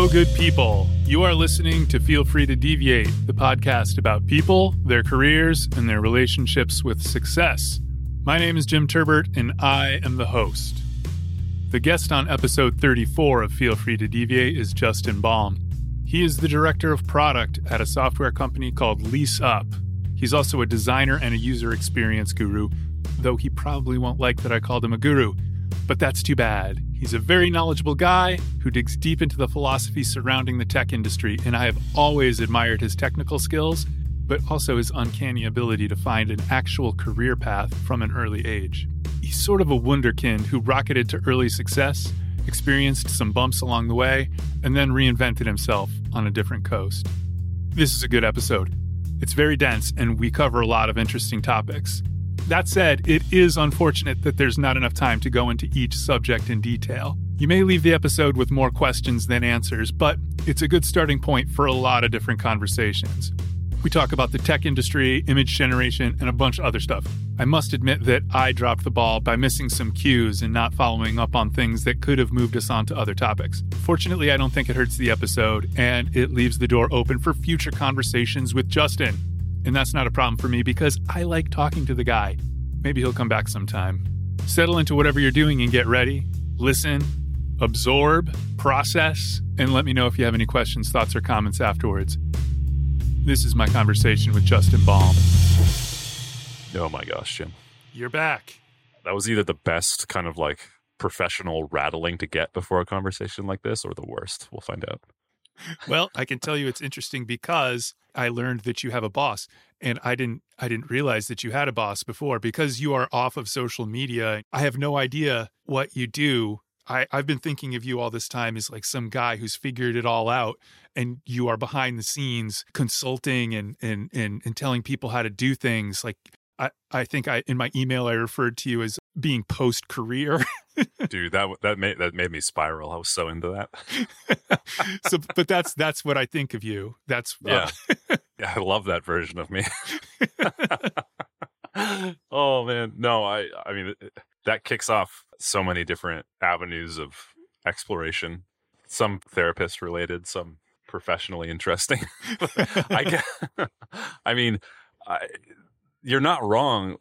Hello, good people. You are listening to Feel Free to Deviate, the podcast about people, their careers, and their relationships with success. My name is Jim Turbert, and I am the host. The guest on episode 34 of Feel Free to Deviate is Justin Baum. He is the director of product at a software company called LeaseUp. He's also a designer and a user experience guru, though he probably won't like that I called him a guru. But that's too bad. He's a very knowledgeable guy who digs deep into the philosophy surrounding the tech industry, and I have always admired his technical skills, but also his uncanny ability to find an actual career path from an early age. He's sort of a wunderkind who rocketed to early success, experienced some bumps along the way, and then reinvented himself on a different coast. This is a good episode. It's very dense, and we cover a lot of interesting topics. That said, it is unfortunate that there's not enough time to go into each subject in detail. You may leave the episode with more questions than answers, but it's a good starting point for a lot of different conversations. We talk about the tech industry, image generation, and a bunch of other stuff. I must admit that I dropped the ball by missing some cues and not following up on things that could have moved us on to other topics. Fortunately, I don't think it hurts the episode, and it leaves the door open for future conversations with Justin. And that's not a problem for me because I like talking to the guy. Maybe he'll come back sometime. Settle into whatever you're doing and get ready. Listen, absorb, process, and let me know if you have any questions, thoughts, or comments afterwards. This is my conversation with Justin Baum. Oh my gosh, Jim. You're back. That was either the best kind of like professional rattling to get before a conversation like this or the worst. We'll find out. Well, I can tell you it's interesting because I learned that you have a boss, and I didn't realize that you had a boss before because you are off of social media. I have no idea what you do. I've been thinking of you all this time as like some guy who's figured it all out, and you are behind the scenes consulting and telling people how to do things. Like I think in my email I referred to you as being post-career. Dude, that made me spiral. I was so into that. But that's what I think of you. Yeah, I love that version of me. Oh man, no, I mean that kicks off so many different avenues of exploration. Some therapist related, some professionally interesting. You're not wrong.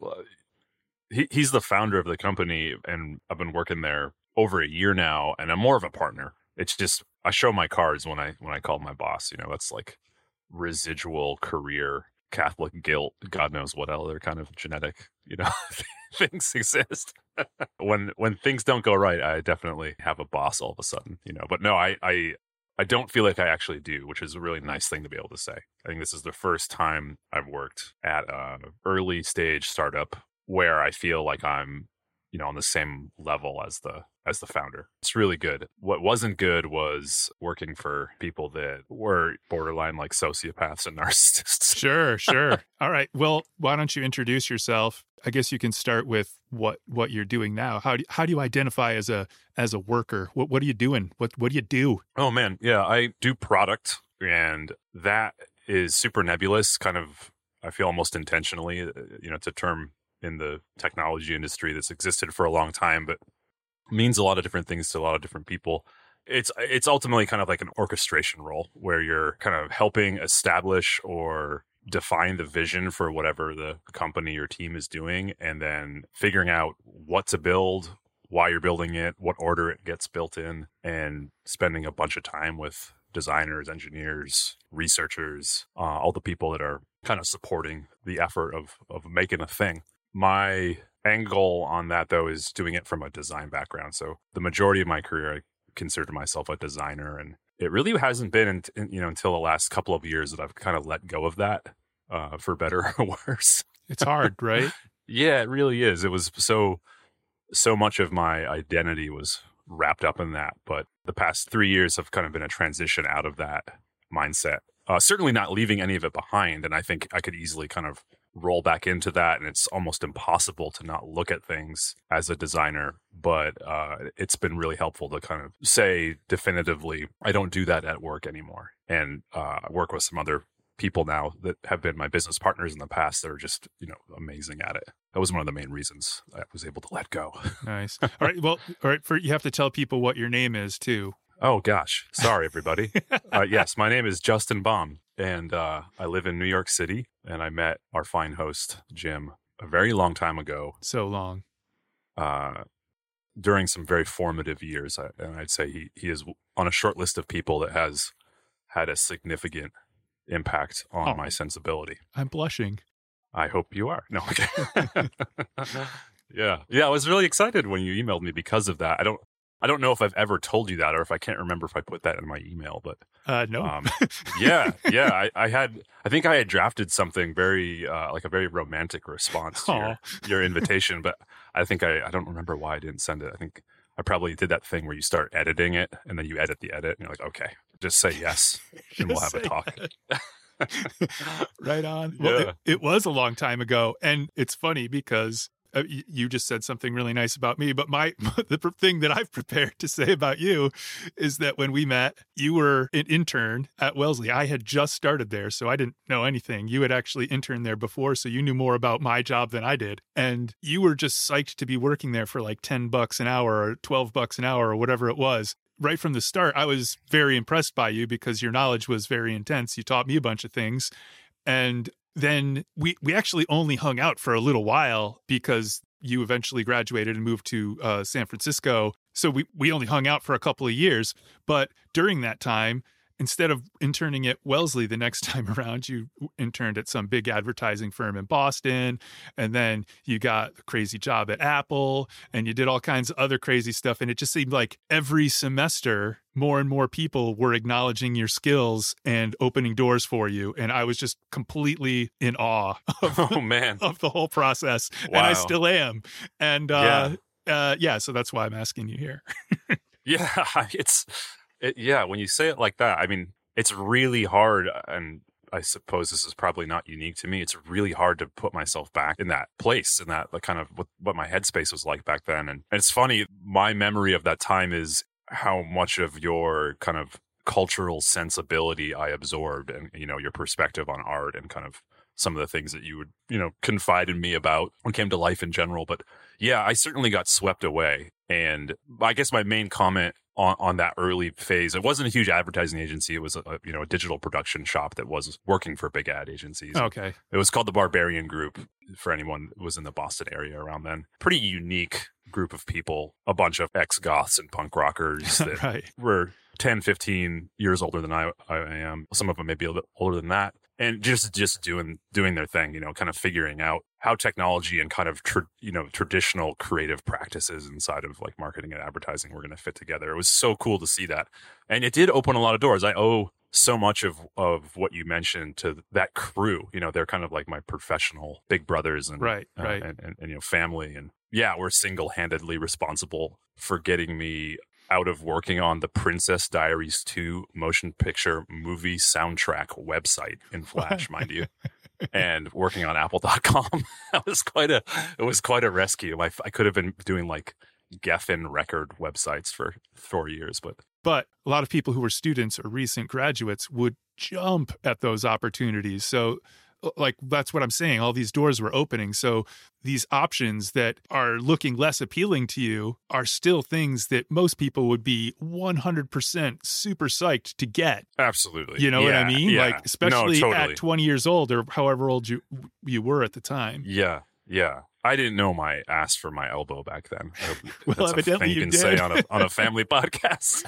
He's the founder of the company, and I've been working there over a year now, and I'm more of a partner. It's just I show my cards when I call my boss. You know, that's like residual career, Catholic guilt, God knows what other kind of genetic, things exist. When things don't go right, I definitely have a boss all of a sudden. But no, I don't feel like I actually do, which is a really nice thing to be able to say. I think this is the first time I've worked at an early stage startup where I feel like I'm, on the same level as the founder. It's really good. What wasn't good was working for people that were borderline like sociopaths and narcissists. Sure. All right. Well, why don't you introduce yourself? I guess you can start with what you're doing now. How do you identify as a worker? What are you doing? What do you do? Oh man, yeah, I do product, and that is super nebulous. Kind of, I feel almost intentionally. It's a term in the technology industry that's existed for a long time, but means a lot of different things to a lot of different people. It's ultimately kind of like an orchestration role where you're kind of helping establish or define the vision for whatever the company or team is doing, and then figuring out what to build, why you're building it, what order it gets built in, and spending a bunch of time with designers, engineers, researchers, all the people that are kind of supporting the effort of making a thing. My angle on that, though, is doing it from a design background. So the majority of my career, I consider myself a designer, and it really hasn't been until the last couple of years that I've kind of let go of that, for better or worse. It's hard, right? Yeah, it really is. It was so much of my identity was wrapped up in that. But the past 3 years have kind of been a transition out of that mindset. Certainly not leaving any of it behind. And I think I could easily kind of roll back into that, and it's almost impossible to not look at things as a designer. But it's been really helpful to kind of say definitively, I don't do that at work anymore. And I work with some other people now that have been my business partners in the past that are just, amazing at it. That was one of the main reasons I was able to let go. Nice. All right. Well, all right. You have to tell people what your name is too. Oh, gosh. Sorry, everybody. Yes, my name is Justin Baum, and I live in New York City, and I met our fine host, Jim, a very long time ago. So long. During some very formative years. And I'd say he is on a short list of people that has had a significant impact on my sensibility. I'm blushing. I hope you are. No, okay. Yeah. I was really excited when you emailed me because of that. I don't know if I've ever told you that, or if I can't remember if I put that in my email, but no. Yeah. I think I had drafted something very like a very romantic response to your invitation, but I think I don't remember why I didn't send it. I think I probably did that thing where you start editing it and then you edit the edit and you're like, okay, just say yes and we'll have a talk. Right on. Yeah. Well, it was a long time ago, and it's funny because you just said something really nice about me, but the thing that I've prepared to say about you is that when we met, you were an intern at Wellesley. I had just started there, so I didn't know anything. You had actually interned there before, so you knew more about my job than I did. And you were just psyched to be working there for like $10 an hour or $12 an hour or whatever it was. Right from the start, I was very impressed by you because your knowledge was very intense. You taught me a bunch of things. And then we actually only hung out for a little while because you eventually graduated and moved to San Francisco. So we only hung out for a couple of years. But during that time, instead of interning at Wellesley the next time around, you interned at some big advertising firm in Boston. And then you got a crazy job at Apple and you did all kinds of other crazy stuff. And it just seemed like every semester, more and more people were acknowledging your skills and opening doors for you. And I was just completely in awe of, of the whole process. Wow. And I still am. And so that's why I'm asking you here. Yeah, when you say it like that, I mean, it's really hard, and I suppose this is probably not unique to me. It's really hard to put myself back in that place, in that kind of what my headspace was like back then. And it's funny, my memory of that time is how much of your kind of cultural sensibility I absorbed, and your perspective on art and kind of some of the things that you would confide in me about when it came to life in general. But yeah, I certainly got swept away. And I guess my main comment on that early phase, it wasn't a huge advertising agency. It was a digital production shop that was working for big ad agencies. Okay. It was called the Barbarian Group, for anyone who was in the Boston area around then. Pretty unique group of people, a bunch of ex-goths and punk rockers that Right. were 10, 15 years older than I am. Some of them maybe a little bit older than that. And just doing their thing, kind of figuring out how technology and kind of traditional creative practices inside of like marketing and advertising were going to fit together. It was so cool to see that, and it did open a lot of doors. I owe so much of what you mentioned to that crew. They're kind of like my professional big brothers and right. And family, and yeah, we're single-handedly responsible for getting me out of working on the Princess Diaries 2 motion picture movie soundtrack website in Flash, mind you, and working on Apple.com. It was quite a rescue. I could have been doing like Geffen record websites for 4 years, but a lot of people who were students or recent graduates would jump at those opportunities. So like, that's what I'm saying. All these doors were opening. So these options that are looking less appealing to you are still things that most people would be 100% super psyched to get. Absolutely. You know what I mean? Yeah. Like, especially totally. at 20 years old or however old you were at the time. Yeah. I didn't know my ass from my elbow back then. Well, that's evidently a thing you can did. say on a family podcast.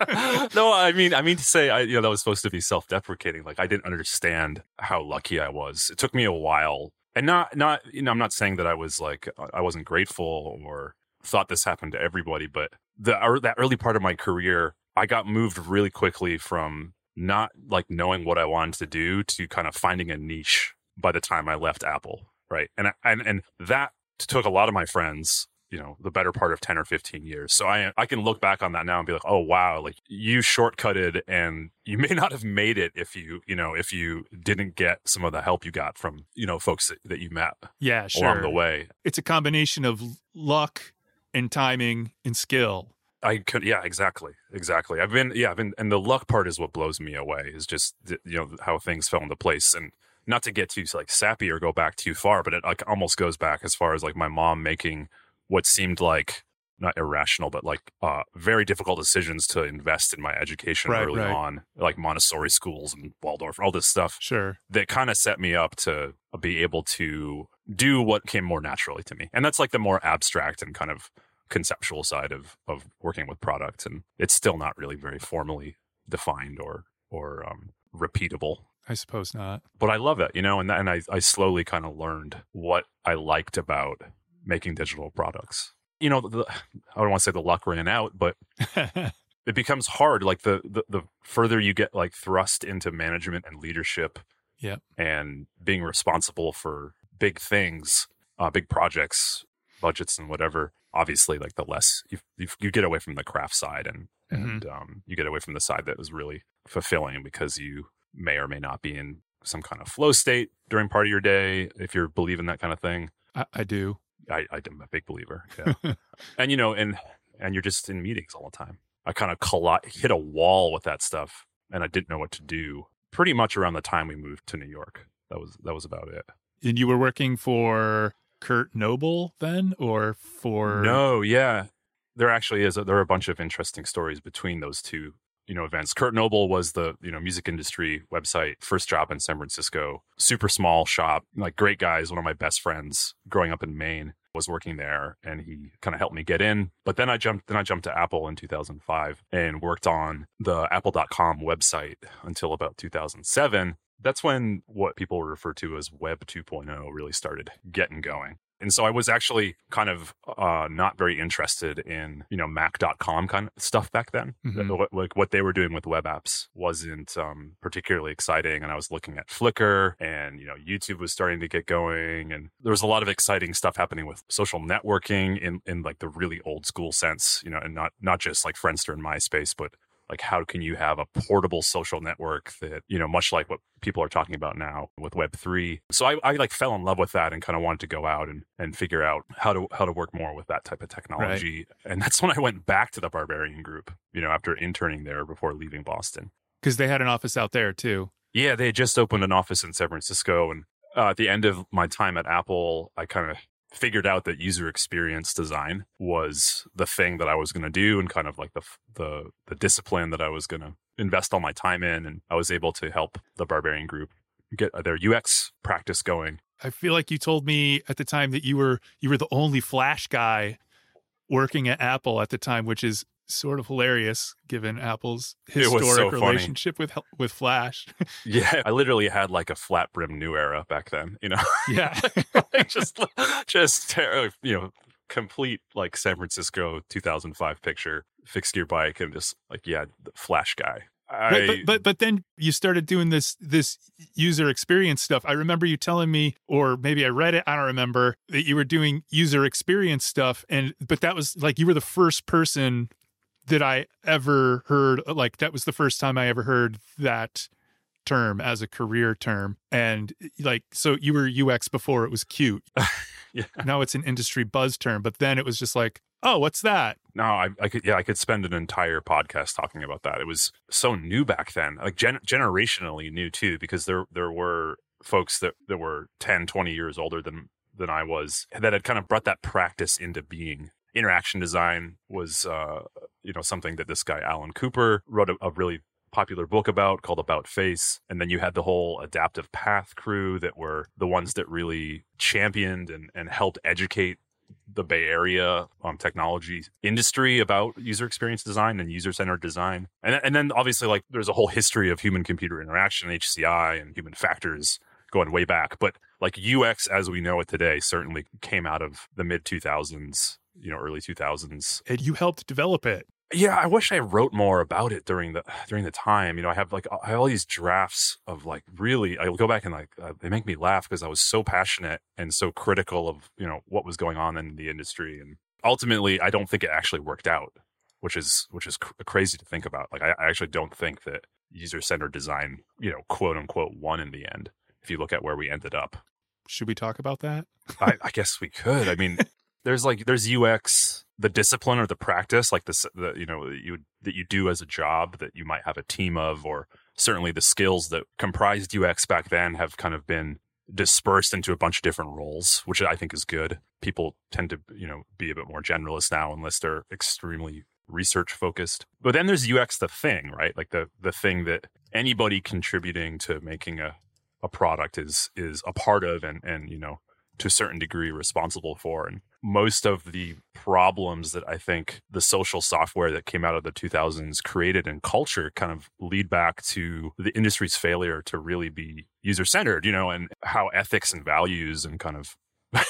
No, I mean to say that was supposed to be self-deprecating. Like, I didn't understand how lucky I was. It took me a while, and not I'm not saying that I was like I wasn't grateful or thought this happened to everybody, but that early part of my career, I got moved really quickly from not like knowing what I wanted to do to kind of finding a niche by the time I left Apple. Right. And that took a lot of my friends, the better part of 10 or 15 years. So I can look back on that now and be like, oh, wow, like you shortcutted and you may not have made it if you didn't get some of the help you got from, folks that you met along the way. It's a combination of luck and timing and skill. Exactly. I've been, and the luck part is what blows me away, is just, how things fell into place. And not to get too like sappy or go back too far, but it like almost goes back as far as like my mom making what seemed like not irrational, but like very difficult decisions to invest in my education early on, like Montessori schools and Waldorf, all this stuff. Sure. That kind of set me up to be able to do what came more naturally to me. And that's like the more abstract and kind of conceptual side of working with product. And it's still not really very formally defined or repeatable. I suppose not. But I love it, and I slowly kind of learned what I liked about making digital products. I don't want to say the luck ran out, but it becomes hard. Like the further you get like thrust into management and leadership, and being responsible for big things, big projects, budgets, and whatever. Obviously, like the less you get away from the craft side, and you get away from the side that was really fulfilling, because you may or may not be in some kind of flow state during part of your day, if you believe in that kind of thing. I do. I'm a big believer. Yeah. And you're just in meetings all the time. I kind of hit a wall with that stuff, and I didn't know what to do pretty much around the time we moved to New York. That was about it. And you were working for Kurt Noble then, or for? No, yeah. There actually is. There are a bunch of interesting stories between those two, events. Kurt Noble was the, music industry website, first job in San Francisco, super small shop, like great guys. One of my best friends growing up in Maine was working there, and he kind of helped me get in. But then I jumped to Apple in 2005 and worked on the apple.com website until about 2007. That's when what people refer to as Web 2.0 really started getting going. And so I was actually kind of not very interested in, Mac.com kind of stuff back then. Mm-hmm. Like what they were doing with web apps wasn't particularly exciting. And I was looking at Flickr, and, YouTube was starting to get going. And there was a lot of exciting stuff happening with social networking in like the really old school sense, and not just like Friendster and MySpace, but like, how can you have a portable social network that, much like what people are talking about now with Web3. So I like fell in love with that and kind of wanted to go out and figure out how to work more with that type of technology. Right. And that's when I went back to the Barbarian Group, after interning there before leaving Boston. Because they had an office out there too. Yeah, they had just opened an office in San Francisco. And at the end of my time at Apple, I kind of figured out that user experience design was the thing that I was going to do, and kind of like the discipline that I was going to invest all my time in. And I was able to help the Barbarian Group get their UX practice going. I feel like you told me at the time that you were the only Flash guy working at Apple at the time, which is sort of hilarious given Apple's historic relationship with Flash. Yeah, I literally had like a flat brim New Era back then, Yeah. just complete like San Francisco 2005 picture, fixed gear bike, and just like, the Flash guy. But then you started doing this user experience stuff. I remember you telling me, or maybe I read it, I don't remember, that you were doing user experience stuff, but that was like, you were the first person that I ever heard, like that was the first time I ever heard that term as a career term. And like, so you were UX before it was cute. Yeah. Now it's an industry buzz term, but then it was just like, oh, what's that? No, I could spend an entire podcast talking about that. It was so new back then, like generationally new too, because there were folks that were 10, 20 years older than I was, that had kind of brought that practice into being. Interaction design was, something that this guy, Alan Cooper, wrote a really popular book about called About Face. And then you had the whole Adaptive Path crew that were the ones that really championed and helped educate the Bay Area technology industry about user experience design and user-centered design. And then obviously, like, there's a whole history of human-computer interaction, HCI, and human factors going way back. But like UX as we know it today certainly came out of the mid-2000s, early 2000s. And you helped develop it. Yeah, I wish I wrote more about it during the time. I have all these drafts of like, really, I'll go back and like, they make me laugh because I was so passionate and so critical of, what was going on in the industry. And ultimately, I don't think it actually worked out, which is crazy to think about. Like, I actually don't think that user-centered design, quote unquote, won in the end, if you look at where we ended up. Should we talk about that? I guess we could. I mean, there's UX, the discipline or the practice, like that you do as a job that you might have a team of, or certainly the skills that comprised UX back then have kind of been dispersed into a bunch of different roles, which I think is good. People tend to, be a bit more generalist now unless they're extremely research focused. But then there's UX, the thing, right? Like the thing that anybody contributing to making a product is a part of and to a certain degree responsible for. And most of the problems that I think the social software that came out of the 2000s created in culture kind of lead back to the industry's failure to really be user-centered, and how ethics and values and kind of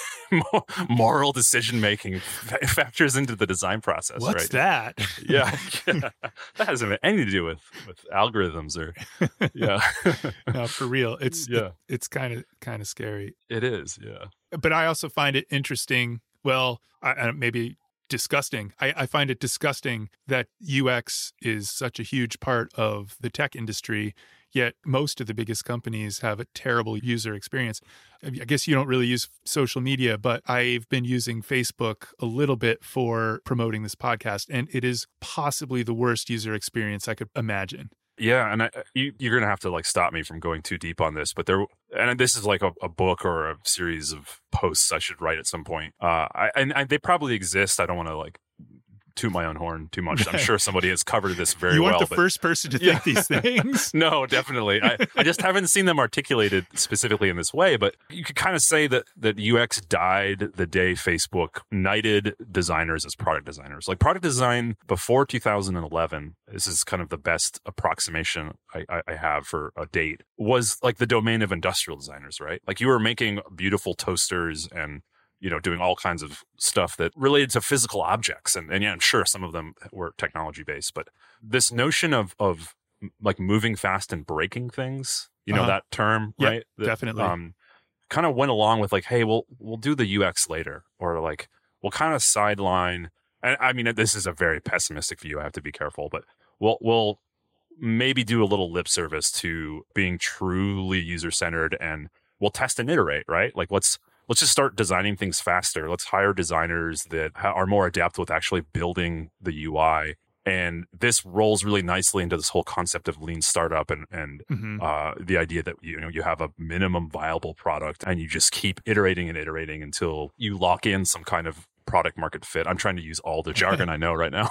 moral decision-making factors into the design process. What's right? that? Yeah. That hasn't anything to do with algorithms or, yeah. No, for real. It's kind of scary. It is, yeah. But I also find it interesting. Well, maybe disgusting. I find it disgusting that UX is such a huge part of the tech industry, yet most of the biggest companies have a terrible user experience. I guess you don't really use social media, but I've been using Facebook a little bit for promoting this podcast, and it is possibly the worst user experience I could imagine. Yeah, and you're going to have to stop me from going too deep on this, but this is like a book or a series of posts I should write at some point. They probably exist. I don't want to toot my own horn too much. I'm sure somebody has covered this very well. You weren't the first person to think these things. No, definitely. I just haven't seen them articulated specifically in this way, but you could kind of say that UX died the day Facebook knighted designers as product designers. Like product design before 2011, this is kind of the best approximation I have for a date, was like the domain of industrial designers, right? Like you were making beautiful toasters and doing all kinds of stuff that related to physical objects. And yeah, I'm sure some of them were technology based, but this notion of like moving fast and breaking things, that term, yep, right? That, definitely. Kind of went along with hey, we'll do the UX later, or we'll kind of sideline. And I mean, this is a very pessimistic view. I have to be careful, but we'll maybe do a little lip service to being truly user-centered, and we'll test and iterate, right? Let's just start designing things faster. Let's hire designers that are more adept with actually building the UI. And this rolls really nicely into this whole concept of lean startup and the idea that you have a minimum viable product and you just keep iterating and iterating until you lock in some kind of product market fit. I'm trying to use all the jargon I know right now.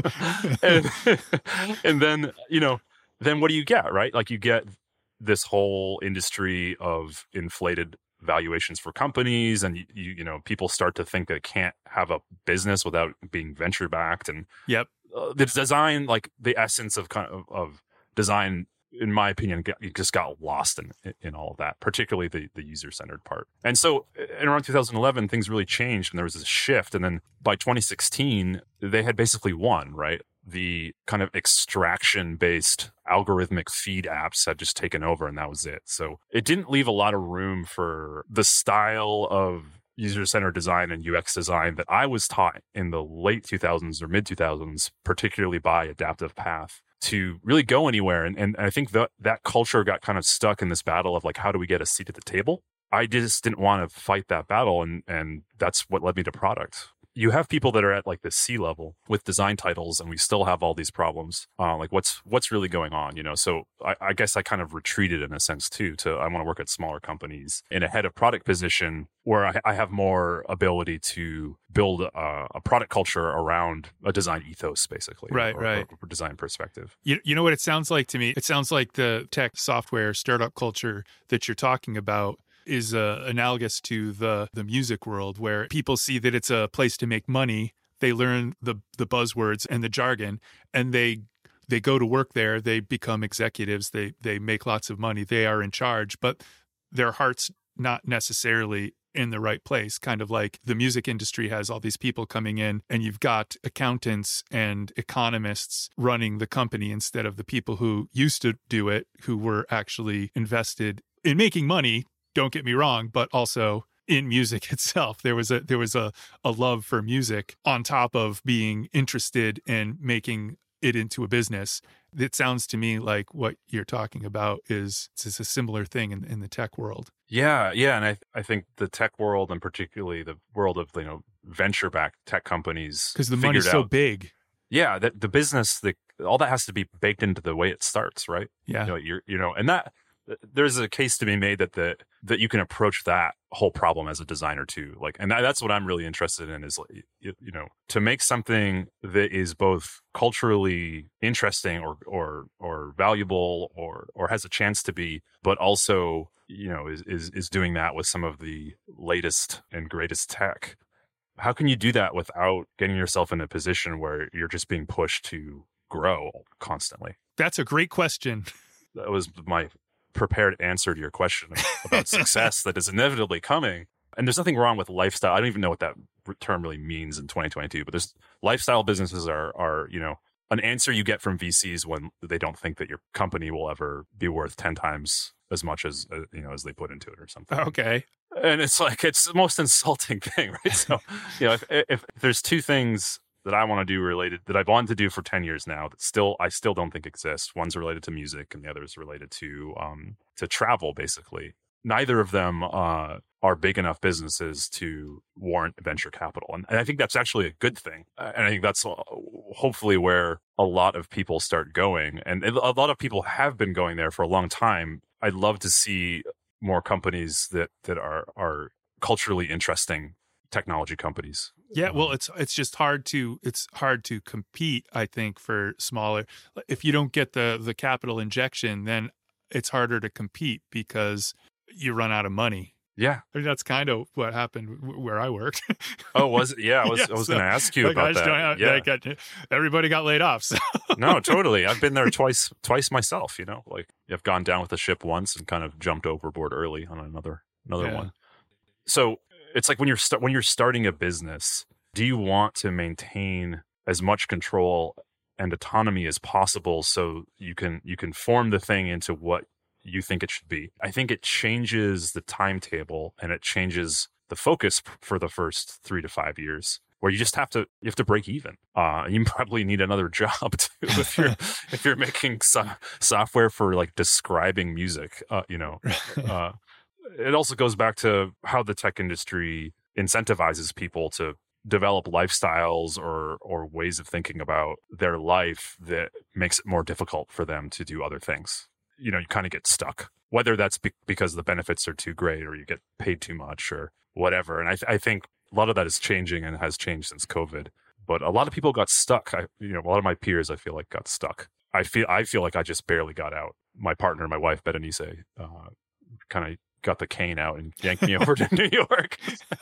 and then, then what do you get, right? You get this whole industry of inflated valuations for companies, and people start to think they can't have a business without being venture backed. And yep, the design, the essence of design, in my opinion, just got lost in all of that, particularly the user centered part. And so, in around 2011, things really changed, and there was this shift. And then by 2016, they had basically won, right? The kind of extraction-based algorithmic feed apps had just taken over, and that was it. So it didn't leave a lot of room for the style of user-centered design and UX design that I was taught in the late 2000s or mid-2000s, particularly by Adaptive Path, to really go anywhere. And I think that culture got kind of stuck in this battle of how do we get a seat at the table? I just didn't want to fight that battle, and that's what led me to product. You have people that are at the C level with design titles, and we still have all these problems. What's really going on, So I guess I kind of retreated in a sense too. I want to work at smaller companies in a head of product position where I have more ability to build a product culture around a design ethos, basically, right. Or design perspective. You know what it sounds like to me? It sounds like the tech software startup culture that you're talking about is analogous to the music world, where people see that it's a place to make money. They learn the buzzwords and the jargon, and they go to work there. They become executives. They make lots of money. They are in charge, but their heart's not necessarily in the right place. Kind of like the music industry has all these people coming in, and you've got accountants and economists running the company instead of the people who used to do it, who were actually invested in making money. Don't get me wrong, but also in music itself. There was a love for music on top of being interested in making it into a business. It sounds to me like what you're talking about is a similar thing in the tech world. Yeah. And I think the tech world, and particularly the world of venture-backed tech companies, because the money's so big. Yeah, that the business, all that has to be baked into the way it starts, right? Yeah. And there's a case to be made that you can approach that whole problem as a designer too. Like, and that's what I'm really interested in is, like, to make something that is both culturally interesting or valuable or has a chance to be, but also, is doing that with some of the latest and greatest tech. How can you do that without getting yourself in a position where you're just being pushed to grow constantly? That's a great question. That was my prepared answer to your question about success that is inevitably coming. And there's nothing wrong with lifestyle. I don't even know what that term really means in 2022, but there's lifestyle businesses are an answer you get from VCs when they don't think that your company will ever be worth 10 times as much as as they put into it or something. Okay. And it's like, it's the most insulting thing, right? So, if there's two things that I want to do related, that I've wanted to do for 10 years now, that I still don't think exist. One's related to music and the other is related to travel, basically. Neither of them are big enough businesses to warrant venture capital. And I think that's actually a good thing. And I think that's hopefully where a lot of people start going. And a lot of people have been going there for a long time. I'd love to see more companies that are culturally interesting technology companies. Yeah, well, it's just hard to compete, I think, for smaller. If you don't get the capital injection, then it's harder to compete because you run out of money. Yeah, I mean, that's kind of what happened where I worked. Oh, was it? Yeah, I was going to ask you about that. Everybody got laid off. So. No, totally. I've been there twice myself. Like, I've gone down with the ship once and kind of jumped overboard early on another one. So it's like when you're starting a business, do you want to maintain as much control and autonomy as possible so you can form the thing into what you think it should be? I think it changes the timetable and it changes the focus for the first 3 to 5 years, where you just have to break even. You probably need another job too if you're making software for like describing music. It also goes back to how the tech industry incentivizes people to develop lifestyles or ways of thinking about their life that makes it more difficult for them to do other things. You kind of get stuck, whether that's because the benefits are too great or you get paid too much or whatever. And I think a lot of that is changing and has changed since COVID. But a lot of people got stuck. A lot of my peers, I feel like, got stuck. I feel like I just barely got out. My partner, my wife, Berenice, kind of got the cane out and yanked me over to New York.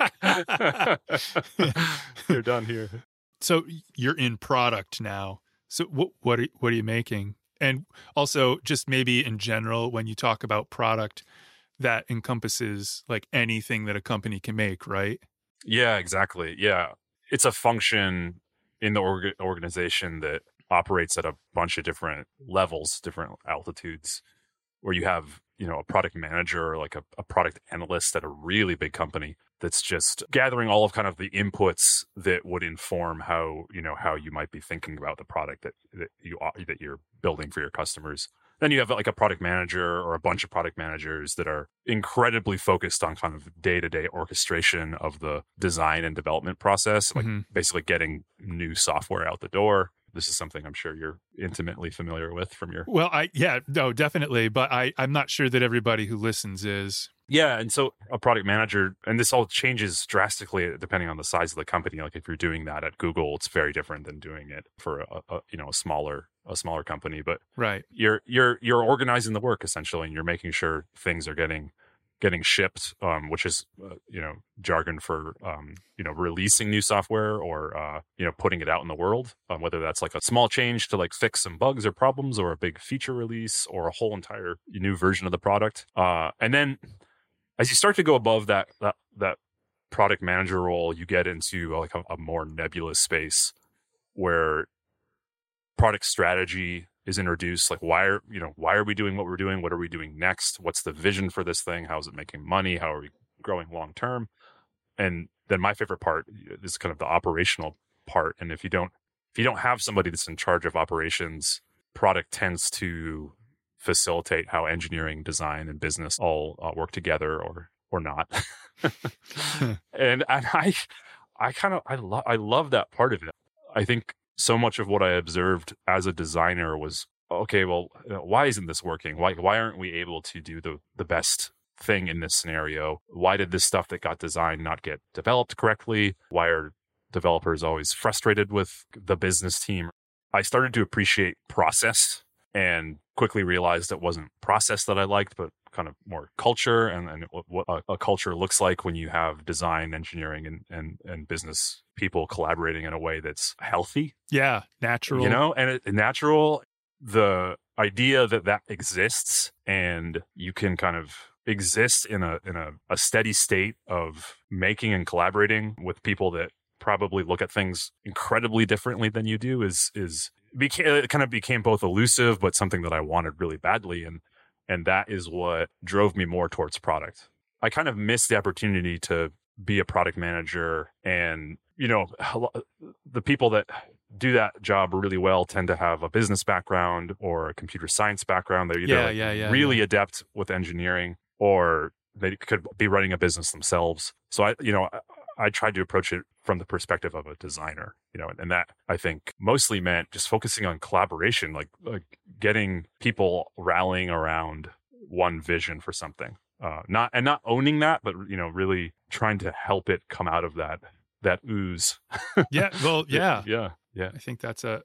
You're done here. So you're in product now. So what are you making? And also, just maybe in general, when you talk about product, that encompasses like anything that a company can make, right? Yeah, exactly. Yeah. It's a function in the organization that operates at a bunch of different levels, different altitudes, where you have, a product manager or like a product analyst at a really big company that's just gathering all of kind of the inputs that would inform how you might be thinking about the product that you're building for your customers. Then you have like a product manager or a bunch of product managers that are incredibly focused on kind of day-to-day orchestration of the design and development process, like basically getting new software out the door. This is something I'm sure you're intimately familiar with from your... Well, definitely. But I'm not sure that everybody who listens is. Yeah. And so a product manager, and this all changes drastically depending on the size of the company. Like if you're doing that at Google, it's very different than doing it for a smaller company. But right, you're organizing the work essentially, and you're making sure things are getting shipped, which is jargon for releasing new software or putting it out in the world, whether that's like a small change to like fix some bugs or problems, or a big feature release, or a whole entire new version of the product. And then as you start to go above that product manager role, you get into like a more nebulous space where product strategy is introduced. Like, why are we doing what we're doing? What are we doing next? What's the vision for this thing? How is it making money? How are we growing long term? And then my favorite part is kind of the operational part. And if you don't have somebody that's in charge of operations, product tends to facilitate how engineering, design, and business all work together or not. And I love that part of it. I think so much of what I observed as a designer was okay, well, why isn't this working? Why aren't we able to do the best thing in this scenario? Why did this stuff that got designed not get developed correctly? Why are developers always frustrated with the business team? I started to appreciate process and quickly realized it wasn't process that I liked, but kind of more culture and what a culture looks like when you have design, engineering, and business people collaborating in a way that's healthy. Yeah, natural. And natural. The idea that exists and you can kind of exist in a steady state of making and collaborating with people that probably look at things incredibly differently than you do it kind of became both elusive, but something that I wanted really badly. And that is what drove me more towards product. I kind of missed the opportunity to be a product manager. And, the people that do that job really well tend to have a business background or a computer science background. They're either really adept with engineering, or they could be running a business themselves. So I tried to approach it from the perspective of a designer, and that I think mostly meant just focusing on collaboration, like getting people rallying around one vision for something, not owning that, but really trying to help it come out of that ooze. Yeah. Well, yeah. Yeah. I think that's a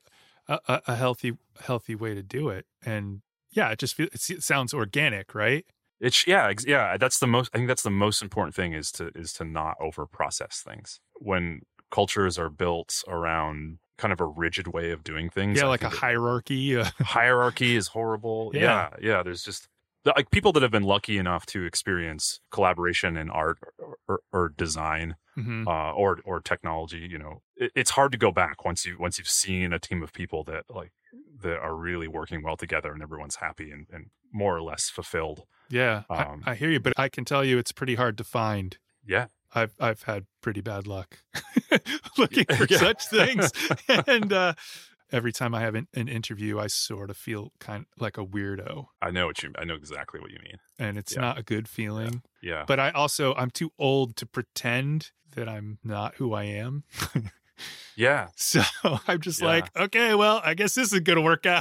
healthy way to do it. And yeah, it sounds organic, right? That's I think that's the most important thing is to not over process things. When cultures are built around kind of a rigid way of doing things. Yeah, like a hierarchy. Hierarchy is horrible. Yeah. There's just like people that have been lucky enough to experience collaboration in art or design, mm-hmm. or technology. It's hard to go back once you've seen a team of people that are really working well together and everyone's happy and more or less fulfilled. Yeah, I hear you, but I can tell you it's pretty hard to find. Yeah. I've had pretty bad luck looking for such things. And every time I have an interview, I sort of feel kind of like a weirdo. I know exactly what you mean. And it's not a good feeling. Yeah. But I'm too old to pretend that I'm not who I am. Yeah. So I'm just like, okay, well, I guess this is going to work out.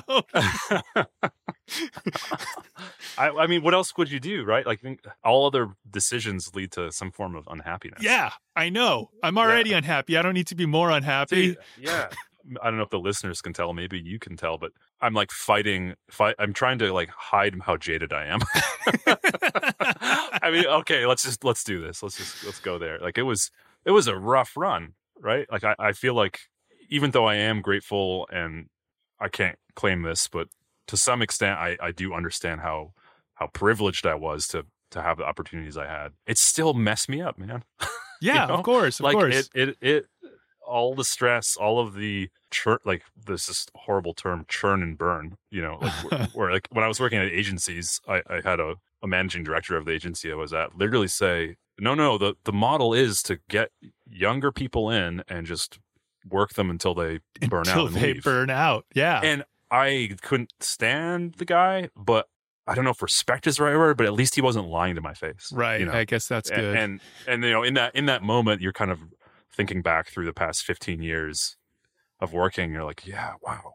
I mean, what else would you do, right? Like, all other decisions lead to some form of unhappiness. Yeah, I know. I'm already unhappy. I don't need to be more unhappy. See, yeah. I don't know if the listeners can tell. Maybe you can tell, but I'm like I'm trying to like hide how jaded I am. I mean, okay, let's do this. Let's go there. Like it was a rough run, right? Like I feel like even though I am grateful and I can't claim this, but to some extent I do understand how privileged I was to have the opportunities I had. It still messed me up, man. Yeah, of course. It all the stress, all of the churn, like this is a horrible term, churn and burn, where like when I was working at agencies, I had a managing director of the agency I was at literally say, no, the model is to get younger people in and just work them until they burn out and leave. Burn out. Yeah. And I couldn't stand the guy, but I don't know if respect is the right word, but at least he wasn't lying to my face. Right. I guess that's good. And in that moment, you're kind of thinking back through the past 15 years of working, you're like, yeah, wow.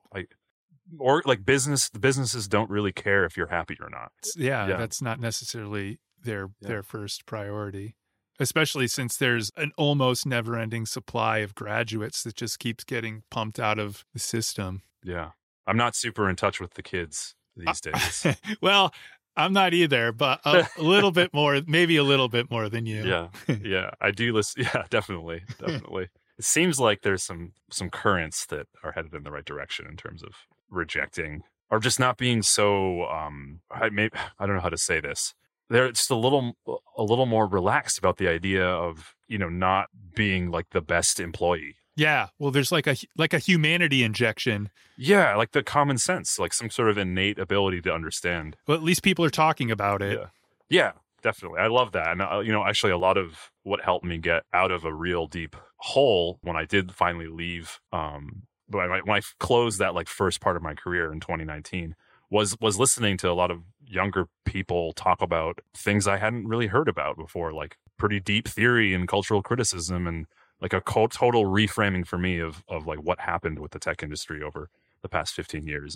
The businesses don't really care if you're happy or not. Yeah. That's not necessarily their first priority, especially since there's an almost never-ending supply of graduates that just keeps getting pumped out of the system. Yeah. I'm not super in touch with the kids these days. Well, I'm not either, but a little bit more, maybe a little bit more than you. Yeah. Yeah. I do listen. Yeah, definitely. It seems like there's some currents that are headed in the right direction in terms of rejecting or just not being so, I don't know how to say this. They're just a little more relaxed about the idea of, not being like the best employee. Yeah. Well, there's like a humanity injection. Yeah. Like the common sense, like some sort of innate ability to understand. Well, at least people are talking about it. Yeah, definitely. I love that. And, actually a lot of what helped me get out of a real deep hole when I did finally leave, when I closed that like first part of my career in 2019 was listening to a lot of younger people talk about things I hadn't really heard about before, like pretty deep theory and cultural criticism and like a total reframing for me of like what happened with the tech industry over the past 15 years. And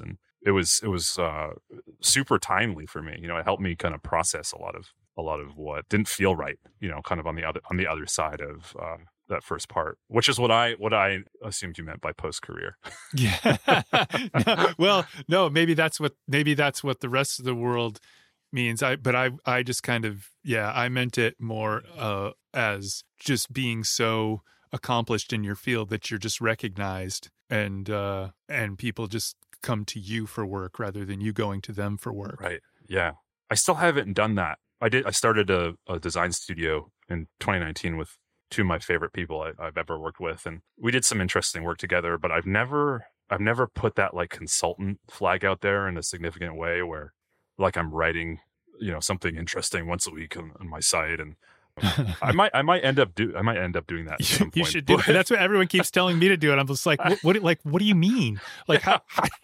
it was super timely for me. It helped me kind of process a lot of what didn't feel right, kind of on the other side of that first part, which is what I assumed you meant by post-career. Yeah. Well, no, maybe that's what the rest of the world means. I just kind of, I meant it more as just being so accomplished in your field that you're just recognized, and people just come to you for work rather than you going to them for work. Right. Yeah. I still haven't done that. I started a design studio in 2019 with two of my favorite people I've ever worked with, and we did some interesting work together, but I've never put that like consultant flag out there in a significant way where like I'm writing, something interesting once a week on my site, and I might end up doing that at some point. You should do it. That's what everyone keeps telling me to do, and I'm just like, what do you mean? Like, how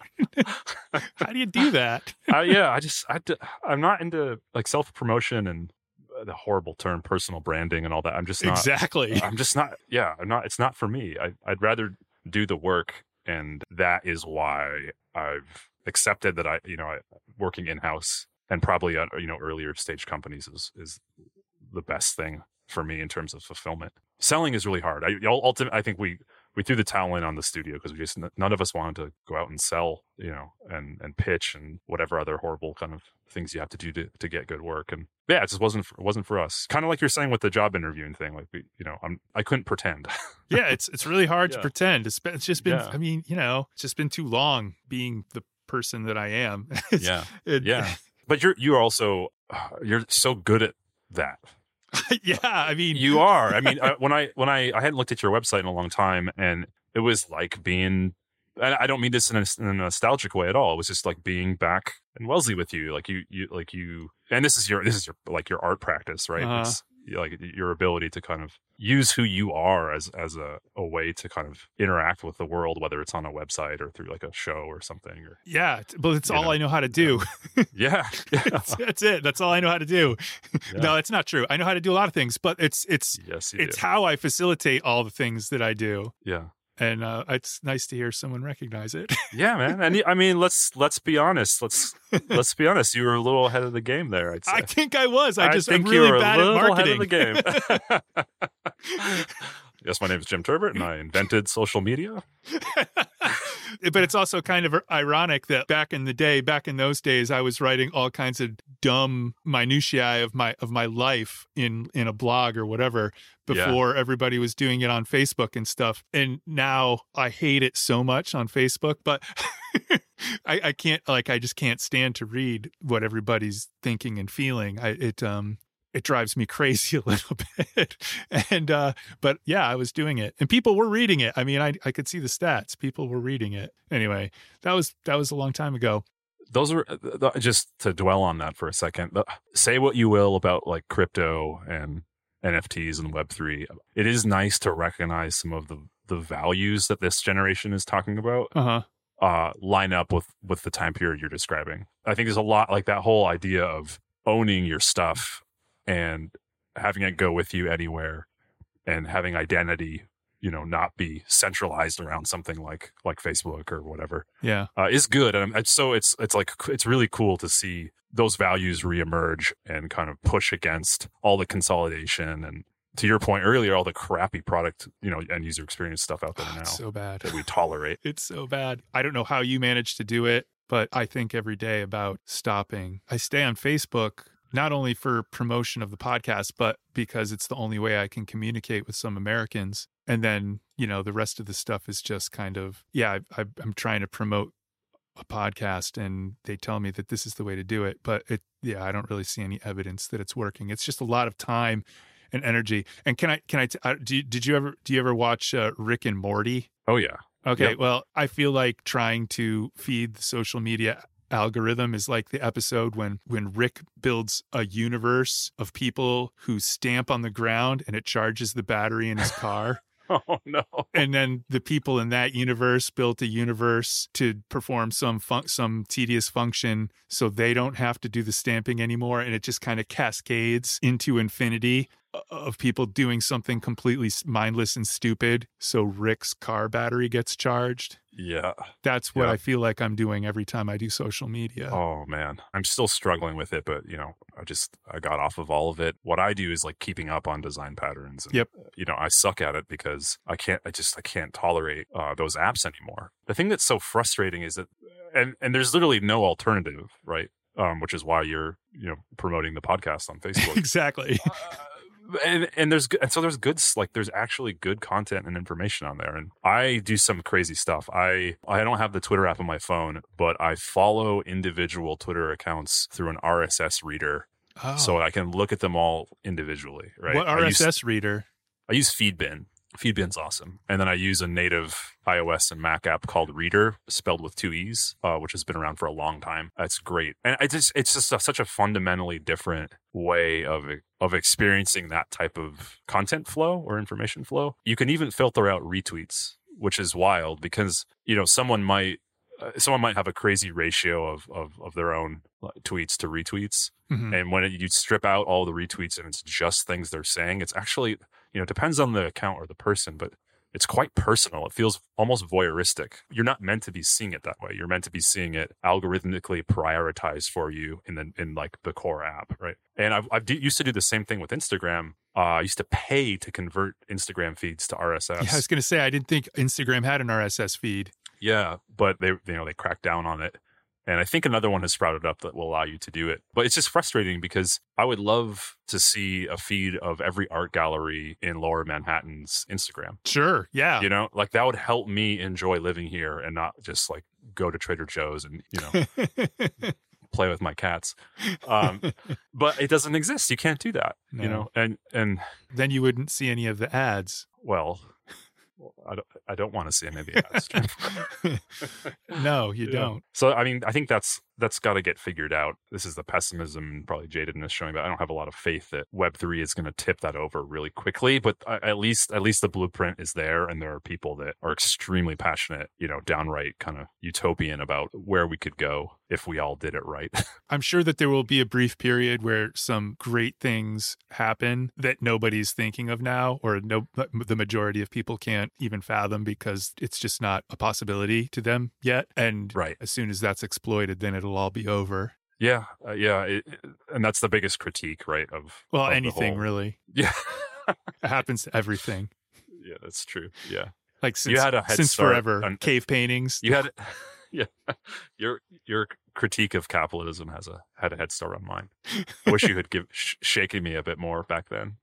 do you do that? I'm not into like self-promotion and the horrible term personal branding and all that. I'm just not. Exactly. I'm just not. Yeah, I'm not. It's not for me. I'd rather do the work, and that is why I've accepted that I working in-house and probably at earlier stage companies is the best thing for me in terms of fulfillment. Selling is really hard. I think we threw the towel in on the studio because none of us wanted to go out and sell, and pitch and whatever other horrible kind of things you have to do to get good work. And yeah, it just wasn't for us. Kind of like you're saying with the job interviewing thing. Like I couldn't pretend. Yeah, it's really hard to pretend. It's just been. I mean, it's just been too long being the person that I am. Yeah. But you're also you're so good at that. Yeah, I mean, you are. I mean, when I hadn't looked at your website in a long time, and it was like being. And I don't mean this in a nostalgic way at all. It was just like being back in Wellesley with you, like you, and this is your like your art practice, right? Uh-huh. It's like your ability to kind of use who you are as a way to kind of interact with the world, whether it's on a website or through like a show or something. Or but it's all I know how to do. Yeah. That's it. That's all I know how to do. Yeah. No, it's not true. I know how to do a lot of things, but it's how I facilitate all the things that I do. Yeah. And it's nice to hear someone recognize it. Yeah, man. And I mean, let's be honest. Let's be honest. You were a little ahead of the game there, I'd say. I think I was. I'm think really you were bad a little at marketing. ahead of the game. Yes, my name is Jim Turbert, and I invented social media. But it's also kind of ironic that back in those days, I was writing all kinds of dumb minutiae of my life in a blog or whatever before everybody was doing it on Facebook and stuff. And now I hate it so much on Facebook, but I can't, I just can't stand to read what everybody's thinking and feeling. It drives me crazy a little bit. And, but yeah, I was doing it and people were reading it. I mean, I could see the stats. People were reading it. Anyway, that was a long time ago. Those are just to dwell on that for a second. Say what you will about like crypto and NFTs and Web3. It is nice to recognize some of the values that this generation is talking about. Line up with the time period you're describing. I think there's a lot like that whole idea of owning your stuff and having it go with you anywhere and having identity, not be centralized around something like Facebook or whatever. Yeah. Is good. And it's really cool to see those values reemerge and kind of push against all the consolidation and, to your point earlier, all the crappy product, end user experience stuff out there now. It's so bad that we tolerate. It's so bad. I don't know how you manage to do it, but I think every day about stopping. I stay on Facebook not only for promotion of the podcast, but because it's the only way I can communicate with some Americans. And then, the rest of the stuff is just kind of, I'm trying to promote a podcast and they tell me that this is the way to do it. But I don't really see any evidence that it's working. It's just a lot of time and energy. And do you ever watch Rick and Morty? Oh yeah. Okay. Yep. Well, I feel like trying to feed the social media algorithm is like the episode when Rick builds a universe of people who stamp on the ground and it charges the battery in his car. Oh no. And then the people in that universe built a universe to perform some tedious function so they don't have to do the stamping anymore. And it just kind of cascades into infinity of people doing something completely mindless and stupid. So Rick's car battery gets charged. Yeah. That's what Yeah. I feel like I'm doing every time I do social media. Oh man, I'm still struggling with it, but I got off of all of it. What I do is like keeping up on design patterns. And, Yep. I suck at it because I can't tolerate those apps anymore. The thing that's so frustrating is that, and there's literally no alternative, right? Which is why you're, promoting the podcast on Facebook. Exactly. And there's there's actually good content and information on there. And I do some crazy stuff. I don't have the Twitter app on my phone, but I follow individual Twitter accounts through an RSS reader, so I can look at them all individually. Right? What RSS reader? I use Feedbin. Feedbin's awesome. And then I use a native iOS and Mac app called Reader, spelled with 2 E's, which has been around for a long time. It's great. And it's just such a fundamentally different way of experiencing that type of content flow or information flow. You can even filter out retweets, which is wild because, someone might have a crazy ratio of their own tweets to retweets. Mm-hmm. And when you strip out all the retweets and it's just things they're saying, it's actually, it depends on the account or the person, but it's quite personal. It feels almost voyeuristic. You're not meant to be seeing it that way. You're meant to be seeing it algorithmically prioritized for you in like the core app, right? And I used to do the same thing with Instagram. I used to pay to convert Instagram feeds to RSS. Yeah, I was going to say, I didn't think Instagram had an RSS feed. Yeah, but they cracked down on it. And I think another one has sprouted up that will allow you to do it. But it's just frustrating because I would love to see a feed of every art gallery in Lower Manhattan's Instagram. Sure. Yeah. That would help me enjoy living here and not just like go to Trader Joe's and, play with my cats. But it doesn't exist. You can't do that, No. and then you wouldn't see any of the ads. well, I don't want to see any of the ads. No, you don't. So, I mean, I think that's got to get figured out. This is the pessimism and probably jadedness showing, but I don't have a lot of faith that Web3 is going to tip that over really quickly. But at least the blueprint is there, and there are people that are extremely passionate, downright kind of utopian about where we could go if we all did it right. I'm sure that there will be a brief period where some great things happen that nobody's thinking of now, or the majority of people can't even fathom because it's just not a possibility to them yet. And right. As soon as that's exploited, then it'll all be over. Yeah. And that's the biggest critique, right? Of anything really. Yeah. It happens to everything. Yeah, that's true. Yeah. Like since, you had a head since start forever, on cave paintings. You had, yeah. Your critique of capitalism had a head start on mine. I wish you had shaken me a bit more back then.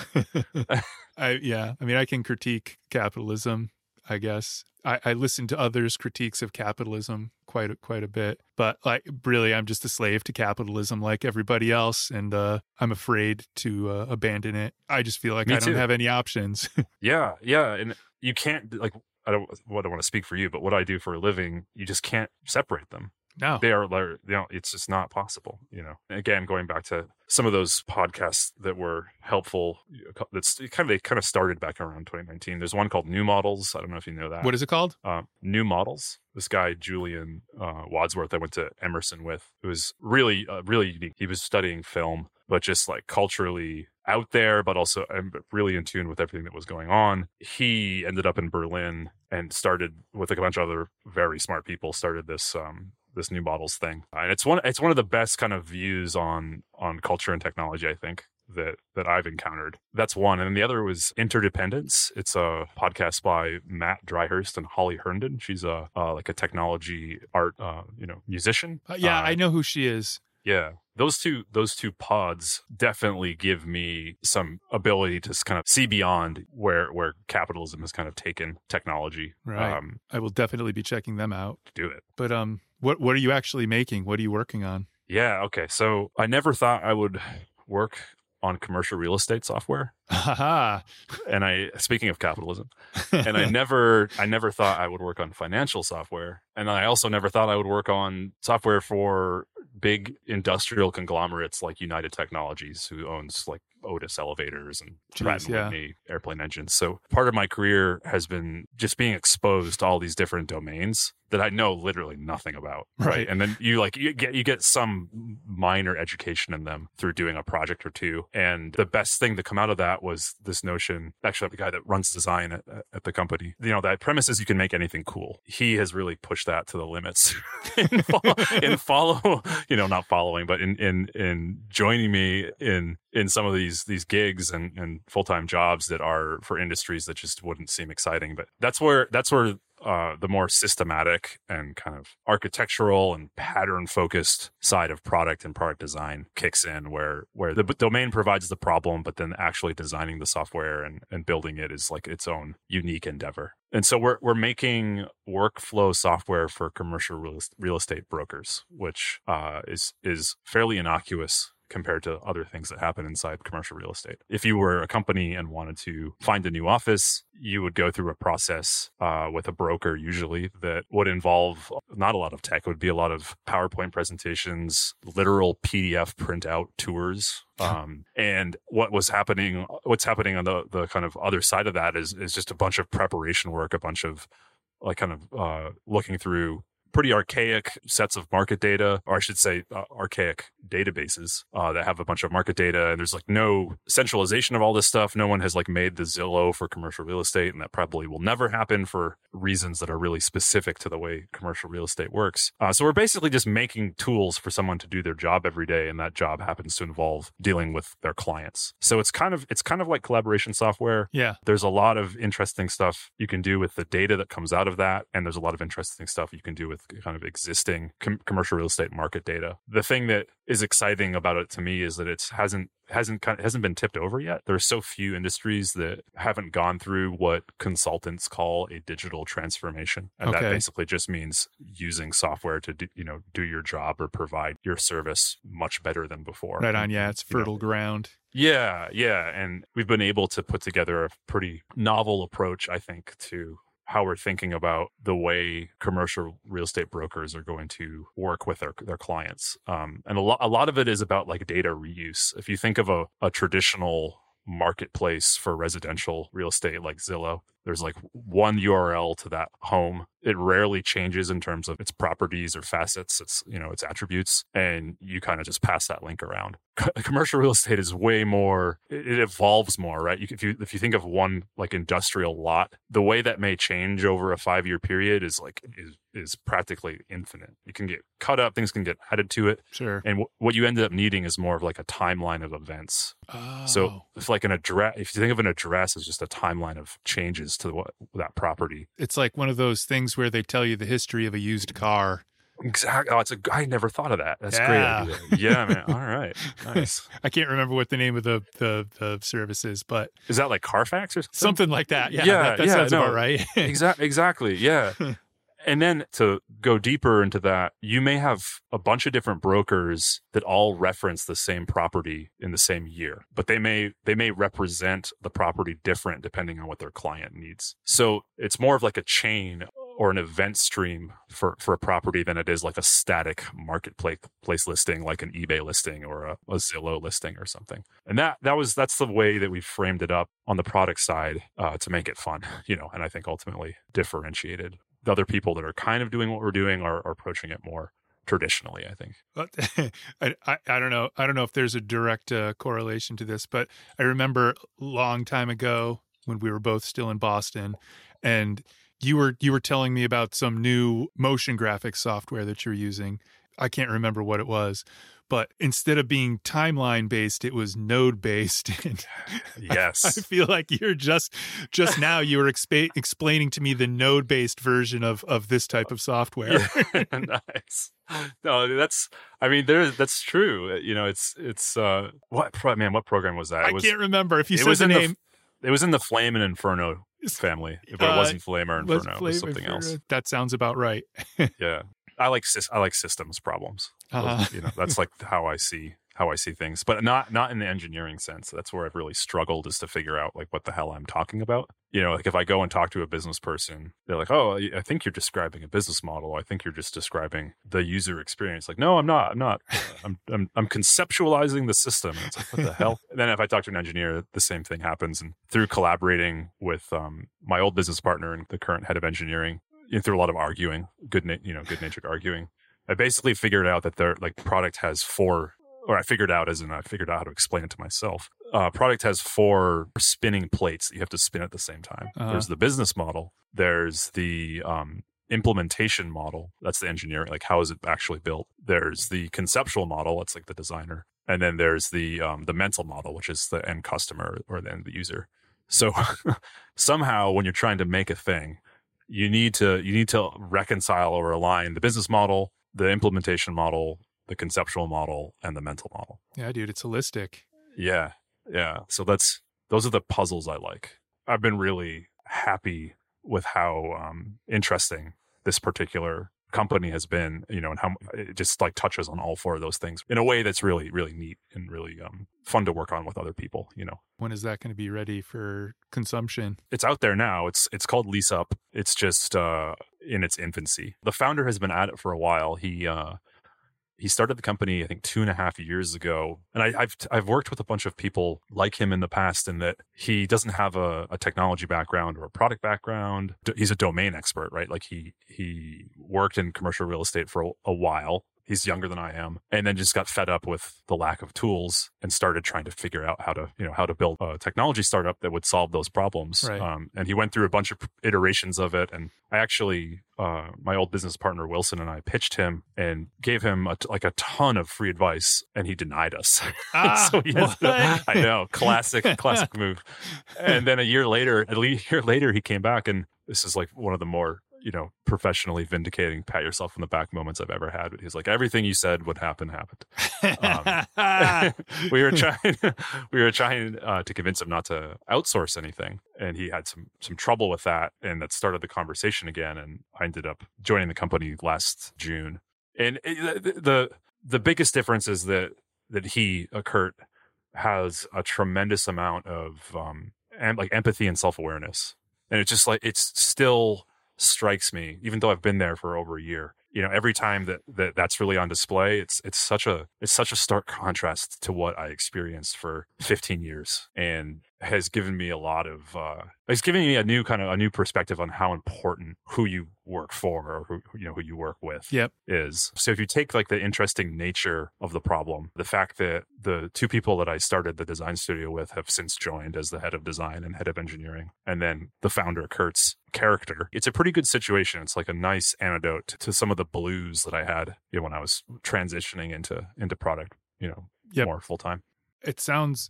I can critique capitalism, I guess. I listen to others' critiques of capitalism quite a bit, but like really, I'm just a slave to capitalism like everybody else, and I'm afraid to abandon it. I just feel like I don't have any options. Yeah, and you can't I don't want to speak for you, but what I do for a living, you just can't separate them. No, they are, it's just not possible, Again, going back to some of those podcasts that were helpful, they kind of started back around 2019. There's one called New Models. I don't know if you know that. What is it called? New Models. This guy, Julian Wadsworth, I went to Emerson with, who was really, really unique. He was studying film, but just like culturally out there, but also really in tune with everything that was going on. He ended up in Berlin and started with a bunch of other very smart people, started this New Models thing. And it's one of the best kind of views on culture and technology, I think, that I've encountered. That's one. And then the other was Interdependence. It's a podcast by Matt Dryhurst and Holly Herndon. She's a technology art musician. I know who she is. Yeah. Those two pods definitely give me some ability to kind of see beyond where capitalism has kind of taken technology. Right. I will definitely be checking them out. Do it. But what are you actually making? What are you working on? Yeah. Okay. So I never thought I would work on commercial real estate software. And speaking of capitalism, and I never thought I would work on financial software. And I also never thought I would work on software for big industrial conglomerates like United Technologies, who owns like Otis elevators and Pratt & Whitney airplane engines. So part of my career has been just being exposed to all these different domains that I know literally nothing about. Right. And then you get some minor education in them through doing a project or two. And the best thing to come out of that that was this notion. Actually, the guy that runs design at the company, that premise is you can make anything cool. He has really pushed that to the limits in follow, not following, but in joining me in some of these gigs and full-time jobs that are for industries that just wouldn't seem exciting. But that's where the more systematic and kind of architectural and pattern focused side of product and product design kicks in, where the domain provides the problem, but then actually designing the software and building it is like its own unique endeavor. And so we're making workflow software for commercial real estate brokers, which is fairly innocuous compared to other things that happen inside commercial real estate. If you were a company and wanted to find a new office, you would go through a process with a broker usually that would involve not a lot of tech. It would be a lot of PowerPoint presentations, literal PDF printout tours. And what's happening on the kind of other side of that is just a bunch of preparation work, a bunch of looking through pretty archaic sets of market data, or I should say archaic databases that have a bunch of market data. And there's like no centralization of all this stuff. No one has like made the Zillow for commercial real estate. And that probably will never happen for reasons that are really specific to the way commercial real estate works. So we're basically just making tools for someone to do their job every day. And that job happens to involve dealing with their clients. So it's kind of like collaboration software. Yeah. There's a lot of interesting stuff you can do with the data that comes out of that. And there's a lot of interesting stuff you can do with kind of existing commercial real estate market data. The thing that is exciting about it to me is that it hasn't been tipped over yet. There are so few industries that haven't gone through what consultants call a digital transformation. And that basically just means using software to do your job or provide your service much better than before. Right on. Yeah. It's fertile ground. Yeah. And we've been able to put together a pretty novel approach, I think, to how we're thinking about the way commercial real estate brokers are going to work with their clients. And a lot of it is about like data reuse. If you think of a traditional marketplace for residential real estate like Zillow, there's like one URL to that home. It rarely changes in terms of its properties or facets, its attributes, and you kind of just pass that link around. Commercial real estate is way more, it evolves more, right? If you think of one like industrial lot, the way that may change over a 5-year period is practically infinite. You can get cut up, things can get added to it. Sure. And what you ended up needing is more of like a timeline of events. Oh. So if like if you think of an address as just a timeline of changes to that property. It's like one of those things where they tell you the history of a used car. Exactly. I never thought of that. That's a great idea. Yeah, man. All right. Nice. I can't remember what the name of the service is, but is that like Carfax or something? Something like that. Yeah. That sounds about right. Exactly. Yeah. And then to go deeper into that, you may have a bunch of different brokers that all reference the same property in the same year, but they may represent the property different depending on what their client needs. So it's more of like a chain or an event stream for a property than it is like a static marketplace listing, like an eBay listing or a Zillow listing or something. And that's the way that we framed it up on the product side to make it fun, and I think ultimately differentiated. The other people that are kind of doing what we're doing are approaching it more traditionally, I think. I don't know. I don't know if there's a direct correlation to this, but I remember a long time ago when we were both still in Boston, and you were telling me about some new motion graphics software that you're using. I can't remember what it was, but instead of being timeline based, it was node based. Yes. I feel like you're just now you were explaining to me the node based version of this type of software. Yeah. Nice. No, that's true. What program was that? I can't remember. If you said the name. It was in the Flame and Inferno family, but it wasn't Flame or Inferno. It was something else. That sounds about right. Yeah. I like systems problems. Uh-huh. That's like how I see things, but not in the engineering sense. That's where I've really struggled, is to figure out like what the hell I'm talking about. Like if I go and talk to a business person, they're like, "Oh, I think you're describing a business model. I think you're just describing the user experience." Like, no, I'm not. I'm conceptualizing the system. And it's like, what the hell? And then if I talk to an engineer, the same thing happens. And through collaborating with my old business partner and the current head of engineering, through a lot of arguing, good-natured arguing, I basically figured out that their product has four or I figured out how to explain it to myself. Product has 4 spinning plates that you have to spin at the same time. There's the business model. There's the implementation model. That's the engineering, like how is it actually built? There's the conceptual model. That's like the designer. And then there's the mental model, which is the end customer or the end user. So somehow when you're trying to make a thing, you need to reconcile or align the business model, the implementation model, the conceptual model, and the mental model. Yeah, dude, it's holistic. Yeah. So those are the puzzles I like. I've been really happy with how interesting this particular company has been, and how it just like touches on all 4 of those things in a way that's really, really neat and really fun to work on with other people, When is that going to be ready for consumption? It's out there now. It's called Lease Up. It's just in its infancy. The founder has been at it for a while. He started the company, I think, 2.5 years ago. And I've worked with a bunch of people like him in the past in that he doesn't have a technology background or a product background. He's a domain expert, right? Like he worked in commercial real estate for a while. He's younger than I am, and then just got fed up with the lack of tools and started trying to figure out how to build a technology startup that would solve those problems. Right. And he went through a bunch of iterations of it. And I actually, my old business partner Wilson and I pitched him and gave him a ton of free advice, and he denied us. So I know, classic move. And then a year later, he came back, and this is like one of the more professionally vindicating pat yourself on the back moments I've ever had. But he was like, everything you said would happened. We were trying to convince him not to outsource anything, and he had some trouble with that, and that started the conversation again. And I ended up joining the company last June. And the biggest difference is that Kurt has a tremendous amount of empathy and self-awareness, and it's just like it's still strikes me, even though I've been there for over a year, every time that's really on display, it's such a stark contrast to what I experienced for 15 years, and has given me a new perspective on how important who you work for, or who you work with is. So if you take like the interesting nature of the problem, the fact that the 2 people that I started the design studio with have since joined as the head of design and head of engineering, and then the founder Kurt's character, it's a pretty good situation. It's like a nice antidote to some of the blues that I had when I was transitioning into product, more full time. It sounds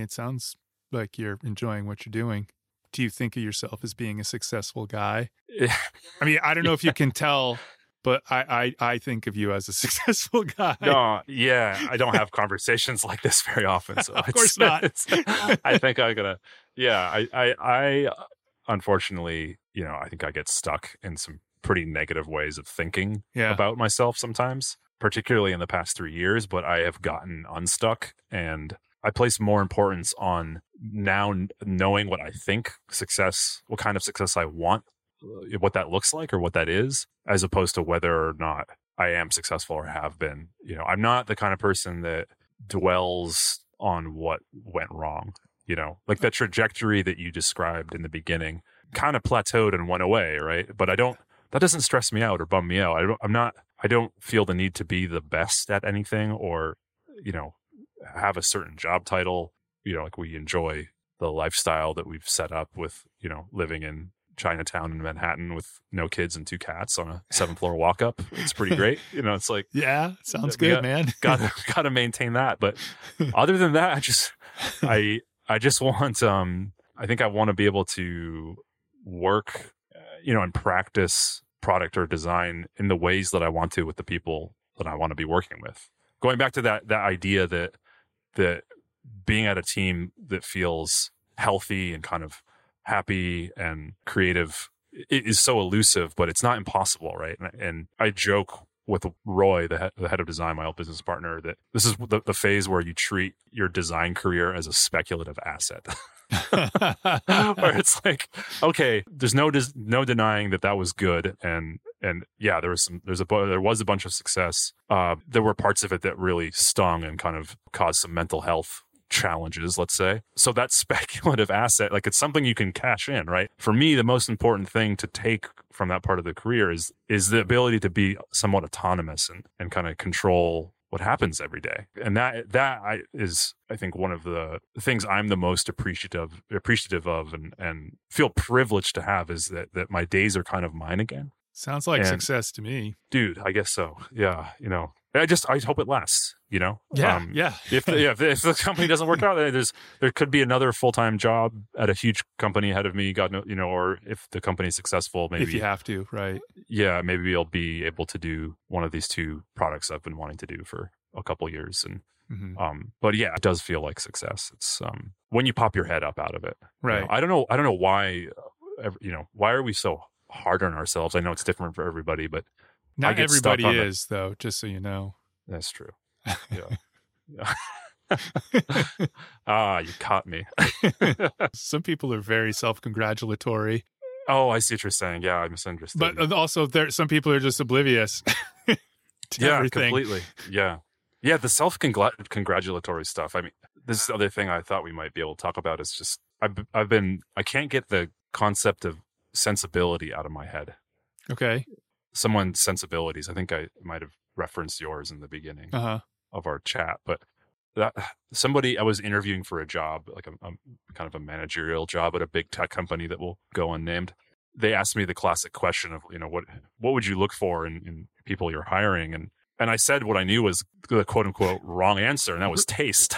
like you're enjoying what you're doing. Do you think of yourself as being a successful guy? I mean, I don't know if you can tell, but I think of you as a successful guy. No, yeah, I don't have conversations like this very often. So of course not. I think I'm gonna. Yeah, I unfortunately, I think I get stuck in some pretty negative ways of thinking about myself sometimes, particularly in the past 3 years. But I have gotten unstuck, and I place more importance on now knowing what I think success, what kind of success I want, what that looks like or what that is, as opposed to whether or not I am successful or have been. I'm not the kind of person that dwells on what went wrong. Like that trajectory that you described in the beginning kind of plateaued and went away, right? But that doesn't stress me out or bum me out. I don't feel the need to be the best at anything, or, have a certain job title. Like we enjoy the lifestyle that we've set up with, living in Chinatown in Manhattan with no kids and 2 cats on a 7th floor walk up. It's pretty great. It's like, yeah, sounds good, man. Got to maintain that. But other than that, I just want, I think I want to be able to work, and practice product or design in the ways that I want to with the people that I want to be working with. Going back to that idea that being at a team that feels healthy and kind of happy and creative, it is so elusive, but it's not impossible, right? And I joke with Roy, the head of design, my old business partner, that this is the phase where you treat your design career as a speculative asset. Where it's like, okay, there's no denying that was good, and yeah, there was a bunch of success. There were parts of it that really stung and kind of caused some mental health challenges, let's say. So that speculative asset, like it's something you can cash in, right? For me, the most important thing to take from that part of the career is the ability to be somewhat autonomous and kind of control what happens every day. And that is, I think, one of the things I'm the most appreciative of and feel privileged to have, is that my days are kind of mine again. Sounds like success to me. Dude, I guess so. Yeah. I hope it lasts, Yeah. If the company doesn't work out, there could be another full-time job at a huge company ahead of me, God knows, or if the company's successful, maybe. If you have to, right. Yeah, maybe I'll be able to do one of these two products I've been wanting to do for a couple years. And, but yeah, it does feel like success. It's, when you pop your head up out of it. Right. I don't know why, why are we so hard on ourselves? I know it's different for everybody, but not everybody is, though, just so you know. That's true. Yeah. You caught me. Some people are very self-congratulatory. Oh, I see what you're saying. Yeah, I misunderstood. But also, some people are just oblivious to everything. Completely. Yeah. Yeah, the self-congratulatory stuff. I mean, this is the other thing I thought we might be able to talk about, is just, I can't get the concept of sensibility out of my head. Okay. Someone's sensibilities. I think I might have referenced yours in the beginning of our chat, but I was interviewing for a job, like a kind of a managerial job at a big tech company that will go unnamed. They asked me the classic question of, what would you look for in people you're hiring? And I said what I knew was the quote unquote wrong answer, and that was taste.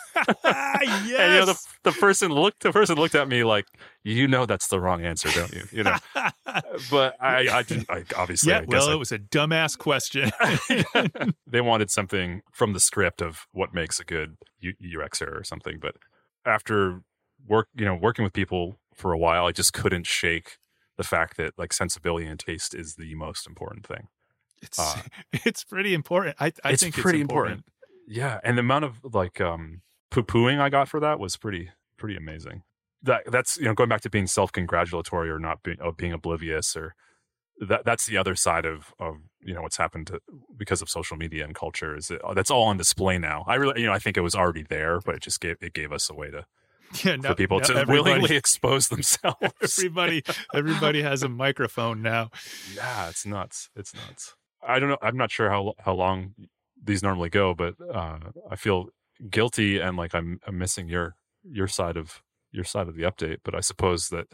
Yes. And the person looked at me like, that's the wrong answer, don't you? But I didn't. Obviously, yeah. It was a dumbass question. They wanted something from the script of what makes a good UXer or something. But after working with people for a while, I just couldn't shake the fact that like sensibility and taste is the most important thing. It's pretty important. I think it's pretty important. Yeah, and the amount of like poo-pooing I got for that was pretty amazing. That's going back to being self-congratulatory or not being oblivious, or that's the other side of what's happened because of social media and culture, is that's all on display now. I really I think it was already there, but it gave us a way to for people to willingly expose themselves. Everybody has a microphone now. Yeah, it's nuts. I don't know. I'm not sure how long these normally go, but I feel guilty and like I'm missing your side of the update. But I suppose that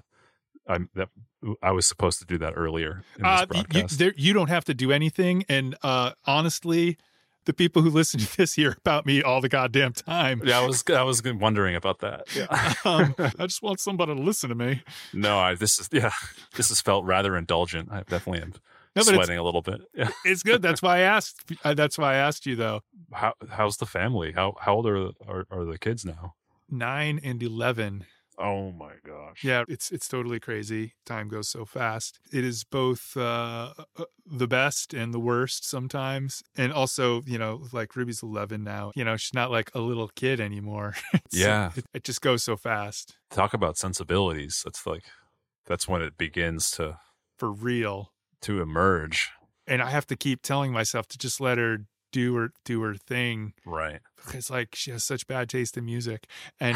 I was supposed to do that earlier in this broadcast. You don't have to do anything. And honestly, the people who listen to this hear about me all the goddamn time. Yeah, I was wondering about that. Yeah. I just want somebody to listen to me. No, this has felt rather indulgent. I definitely am. Sweating a little bit. Yeah. It's good. That's why I asked. That's why I asked you, though. How's the family? How old are the kids now? 9 and 11. Oh my gosh. Yeah, it's totally crazy. Time goes so fast. It is both the best and the worst sometimes. And also, like Ruby's 11 now. She's not like a little kid anymore. It just goes so fast. Talk about sensibilities. That's when it begins to, for real, to emerge. And I have to keep telling myself to just let her do her thing. Right. Because like she has such bad taste in music. And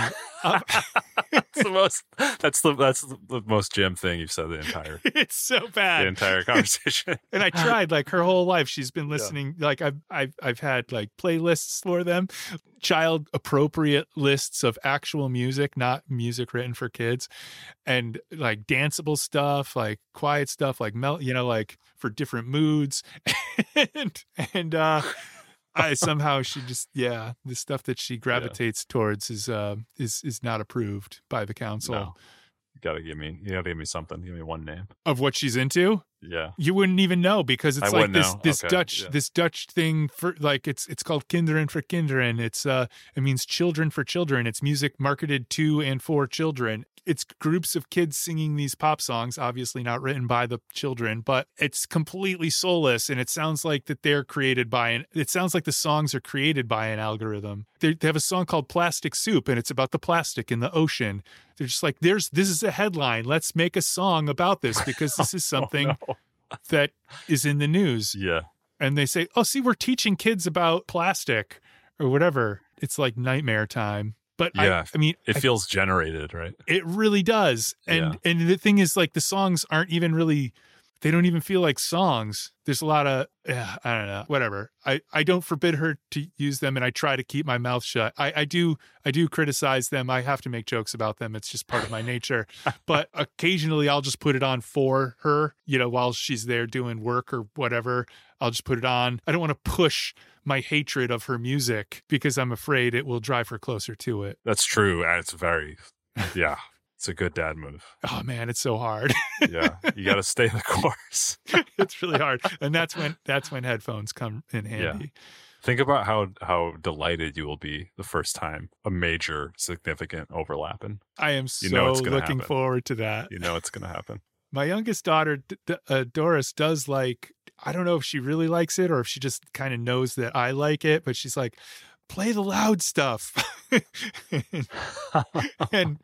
that's the most Jim thing you've said it's so bad. The entire conversation. And I tried, like her whole life she's been listening. Yeah. Like I've had like playlists for them, child appropriate lists of actual music, not music written for kids, and like danceable stuff, like quiet stuff, like like for different moods. and I somehow she just the stuff that she gravitates towards is not approved by the council. No. You gotta give me something. Give me one name of what she's into. Yeah, you wouldn't even know because it's like this Dutch thing for like it's called Kinderen for Kinderen. It means children for children. It's music marketed to and for children. It's groups of kids singing these pop songs, obviously not written by the children, but it's completely soulless. And it sounds like that it sounds like the songs are created by an algorithm. They have a song called Plastic Soup, and it's about the plastic in the ocean. They're just like, this is a headline. Let's make a song about this because this is something that is in the news. Yeah. And they say, see, we're teaching kids about plastic or whatever. It's like nightmare time. But yeah, I mean, it feels generated, right? It really does. And the thing is, like, the songs aren't even really they don't even feel like songs. There's a lot of, I don't know, whatever. I don't forbid her to use them, and I try to keep my mouth shut. I do criticize them. I have to make jokes about them. It's just part of my nature. But occasionally I'll just put it on for her, while she's there doing work or whatever. I'll just put it on. I don't want to push my hatred of her music because I'm afraid it will drive her closer to it. That's true. And it's very, yeah. It's a good dad move. Oh man, it's so hard. Yeah, you got to stay the course. It's really hard, and that's when headphones come in handy. Yeah. Think about how delighted you will be the first time a major significant overlapping. I am so looking forward to that. You know it's going to happen. My youngest daughter, Doris, does like, I don't know if she really likes it or if she just kind of knows that I like it, but she's like, play the loud stuff. and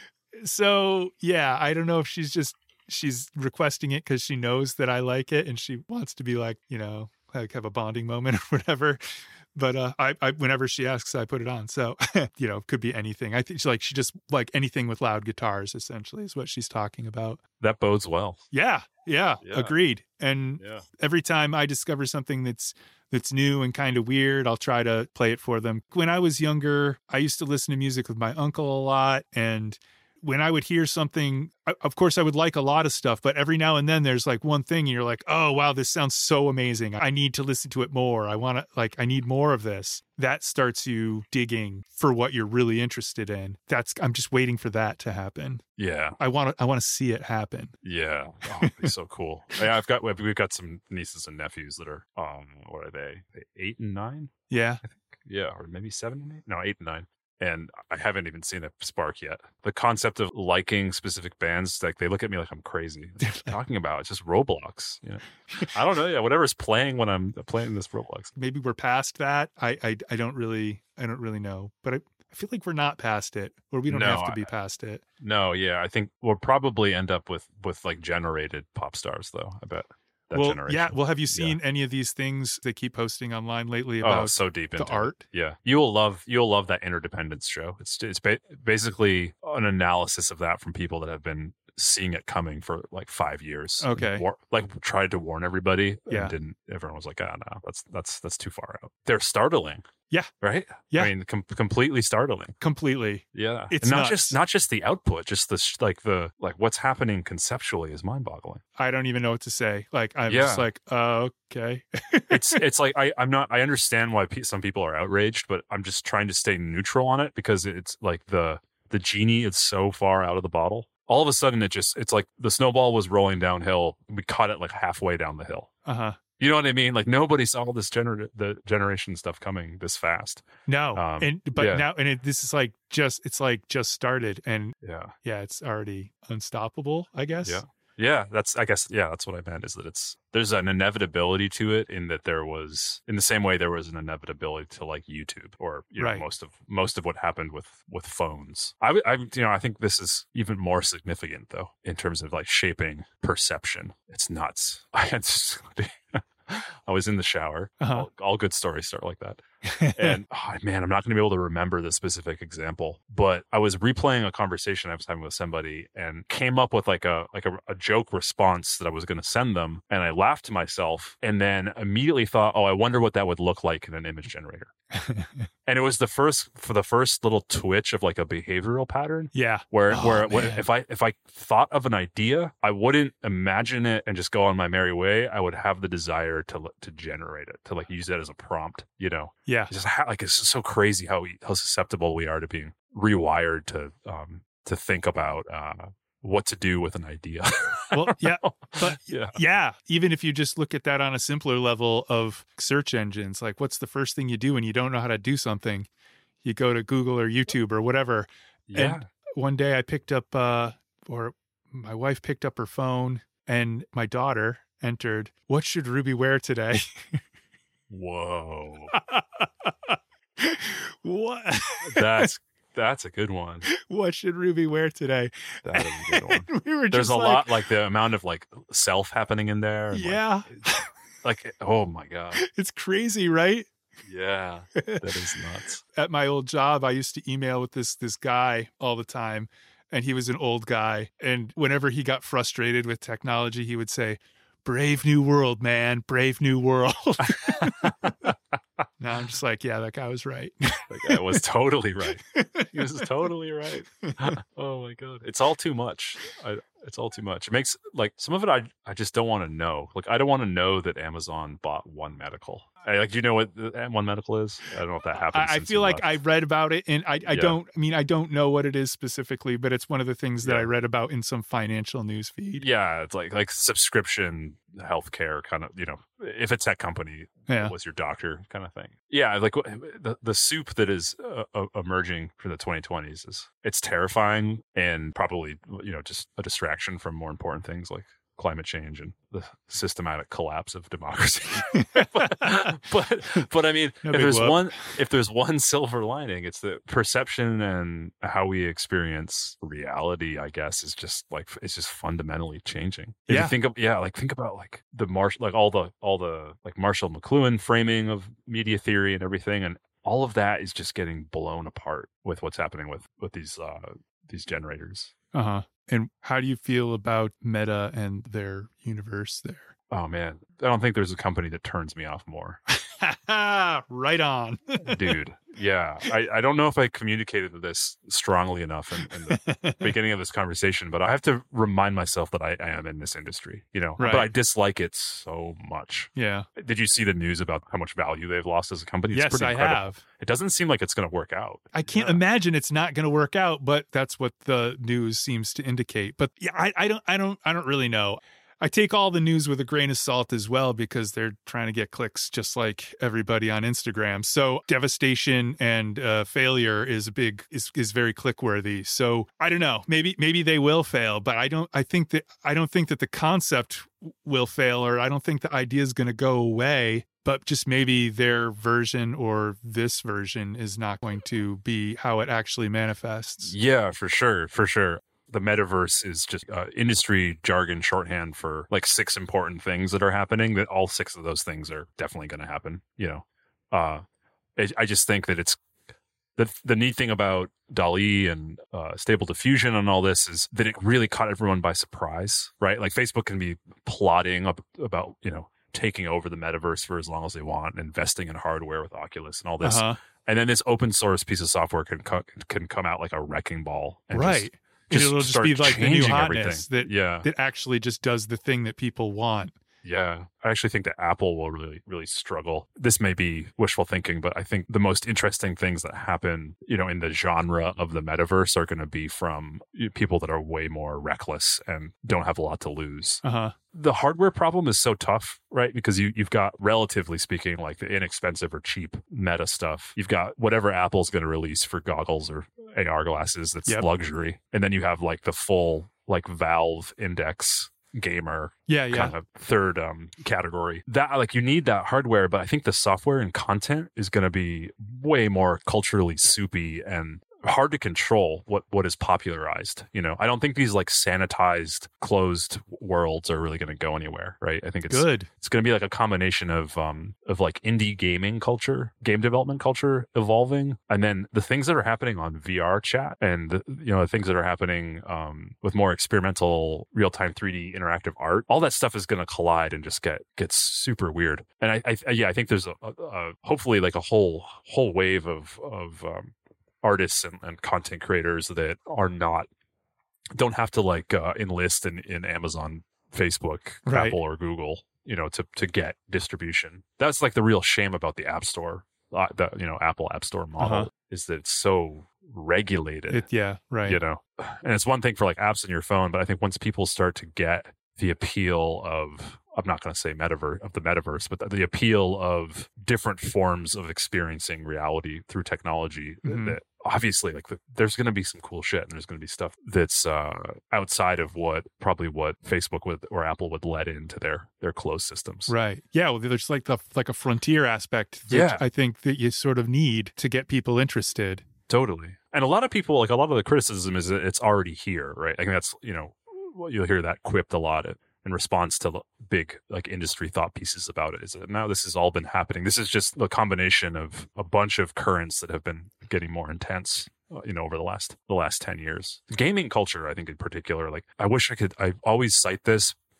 so, yeah, I don't know if she's requesting it because she knows that I like it and she wants to be like, like have a bonding moment or whatever. But I whenever she asks, I put it on. So, could be anything. I think she just like anything with loud guitars, essentially, is what she's talking about. That bodes well. Yeah. Agreed. And every time I discover something that's new and kind of weird, I'll try to play it for them. When I was younger, I used to listen to music with my uncle a lot, and when I would hear something, of course, I would like a lot of stuff, but every now and then there's like one thing and you're like, oh, wow, this sounds so amazing. I need to listen to it more. I need more of this. That starts you digging for what you're really interested in. I'm just waiting for that to happen. Yeah. I want to see it happen. Yeah. Oh, it'd be so cool. Yeah, we've got some nieces and nephews that are, what are they? 8 and 9? Yeah. I think. Yeah. Or maybe 7 and 8? No, 8 and 9. And I haven't even seen it spark yet. The concept of liking specific bands, like they look at me like I'm crazy. What are you talking about? It's just Roblox. I don't know. Yeah, whatever's playing when I'm playing this Roblox. Maybe we're past that. I don't really know. But I feel like we're not past it, or we don't have to be past it. No, yeah. I think we'll probably end up with like generated pop stars, though, I bet. Generation. Yeah. Well, have you seen any of these things they keep posting online lately about so deep into the art? It. Yeah, you'll love that Interdependence show. It's basically an analysis of that from people that have been seeing it coming for like 5 years. Okay, tried to warn everybody. Yeah, and didn't. Everyone was like, no, that's too far out. They're startling. Yeah. Right? Yeah. I mean, completely startling. Completely. Yeah. It's not just the output, just the what's happening conceptually is mind-boggling. I don't even know what to say. Like, I'm just like, okay. it's like, I understand why some people are outraged, but I'm just trying to stay neutral on it because it's like the genie is so far out of the bottle. All of a sudden, it's like the snowball was rolling downhill. We caught it like halfway down the hill. Uh-huh. You know what I mean? Like nobody saw this the generation stuff coming this fast. No, now this is like just started, and it's already unstoppable, I guess. That's what I meant is that there's an inevitability to it in that there was, in the same way there was an inevitability to like YouTube or most of what happened with phones. I think this is even more significant though in terms of like shaping perception. It's nuts. I was in the shower. Uh-huh. All good stories start like that. And I'm not going to be able to remember the specific example, but I was replaying a conversation I was having with somebody and came up with like a joke response that I was going to send them. And I laughed to myself and then immediately thought, I wonder what that would look like in an image generator. And it was the first little twitch of like a behavioral pattern. Yeah. Where if I thought of an idea, I wouldn't imagine it and just go on my merry way. I would have the desire to generate it, to like use it as a prompt, Yeah. It's just so crazy how susceptible we are to being rewired to think about what to do with an idea. Well, yeah, but even if you just look at that on a simpler level of search engines, like what's the first thing you do when you don't know how to do something? You go to Google or YouTube or whatever. Yeah. And one day I picked up, or my wife picked up her phone and my daughter entered, "What should Ruby wear today?" Whoa. What? That's a good one. What should Ruby wear today? That is a good one. There's a lot, like the amount of like self happening in there. Yeah. Like, oh my God. It's crazy, right? Yeah. That is nuts. At my old job, I used to email with this guy all the time. And he was an old guy. And whenever he got frustrated with technology, he would say, brave new world, man. Brave new world. Now I'm just like, yeah, that guy was right. That guy was totally right. He was totally right. Oh my God. It's all too much. It's all too much. It makes like some of it I just don't want to know. Like I don't want to know that Amazon bought One Medical. Do you know what One Medical is? I don't know if that happened. I feel like I read about it, and I don't know what it is specifically, but it's one of the things that I read about in some financial news feed. Yeah, it's like subscription healthcare kind of, if a tech company was your doctor kind of thing. Yeah, like the soup that is emerging for the 2020s it's terrifying and probably just a distraction from more important things like climate change and the systematic collapse of democracy. but I mean, if there's one silver lining, it's the perception and how we experience reality, I guess, is just fundamentally changing. If you think about like all the like Marshall McLuhan framing of media theory and everything, and all of that is just getting blown apart with what's happening with these generators. And how do you feel about Meta and their universe there? Oh man, I don't think there's a company that turns me off more. Right on. Dude. Yeah. I don't know if I communicated this strongly enough in the beginning of this conversation, but I have to remind myself that I am in this industry, Right. But I dislike it so much. Yeah. Did you see the news about how much value they've lost as a company? It's yes, I have. It doesn't seem like it's going to work out. I can't imagine it's not going to work out, but that's what the news seems to indicate. But yeah, I don't really know. I take all the news with a grain of salt as well, because they're trying to get clicks just like everybody on Instagram. So devastation and failure is very click worthy. So I don't know. Maybe they will fail, but I don't think that the concept will fail, or I don't think the idea is going to go away. But just maybe their version or this version is not going to be how it actually manifests. Yeah, for sure. The metaverse is just industry jargon shorthand for like 6 important things that are happening, that all 6 of those things are definitely going to happen. I just think that it's the neat thing about DALL-E and Stable Diffusion and all this is that it really caught everyone by surprise, right? Like Facebook can be plotting about, taking over the metaverse for as long as they want, investing in hardware with Oculus and all this. And then this open source piece of software can come out like a wrecking ball. And right. It'll just be like the new hotness that actually just does the thing that people want. Yeah. I actually think that Apple will really, really struggle. This may be wishful thinking, but I think the most interesting things that happen, in the genre of the metaverse are going to be from people that are way more reckless and don't have a lot to lose. The hardware problem is so tough, right? Because you've got, relatively speaking, like the inexpensive or cheap Meta stuff. You've got whatever Apple's going to release for goggles or AR glasses that's luxury. And then you have like the full like Valve Index gamer kind of third category. That like you need that hardware, but I think the software and content is going to be way more culturally soupy and hard to control what is popularized. I don't think these like sanitized closed worlds are really going to go anywhere, right? I think it's going to be like a combination of like indie gaming culture, game development culture evolving, and then the things that are happening on VR chat and the things that are happening with more experimental real-time 3D interactive art. All that stuff is going to collide and just get super weird. And I think there's a hopefully like a whole wave of artists and content creators that don't have to like enlist in Amazon, Facebook, Apple, or Google, to get distribution. That's like the real shame about the App Store, the Apple App Store model is that it's so regulated. And it's one thing for like apps on your phone, but I think once people start to get the appeal of, I'm not going to say metaverse, but the appeal of different forms of experiencing reality through technology, that obviously like there's going to be some cool shit, and there's going to be stuff that's outside of what Facebook or Apple would let into their closed systems. Right. Yeah. Well, there's like a frontier aspect that I think that you sort of need to get people interested. Totally. And a lot of people, like a lot of the criticism is that it's already here, right? I think that's, you'll hear that quipped a lot in response to big like industry thought pieces about it, is that now this has all been happening. This is just the combination of a bunch of currents that have been getting more intense, over the last 10 years. Gaming culture, I think in particular, like I always cite this,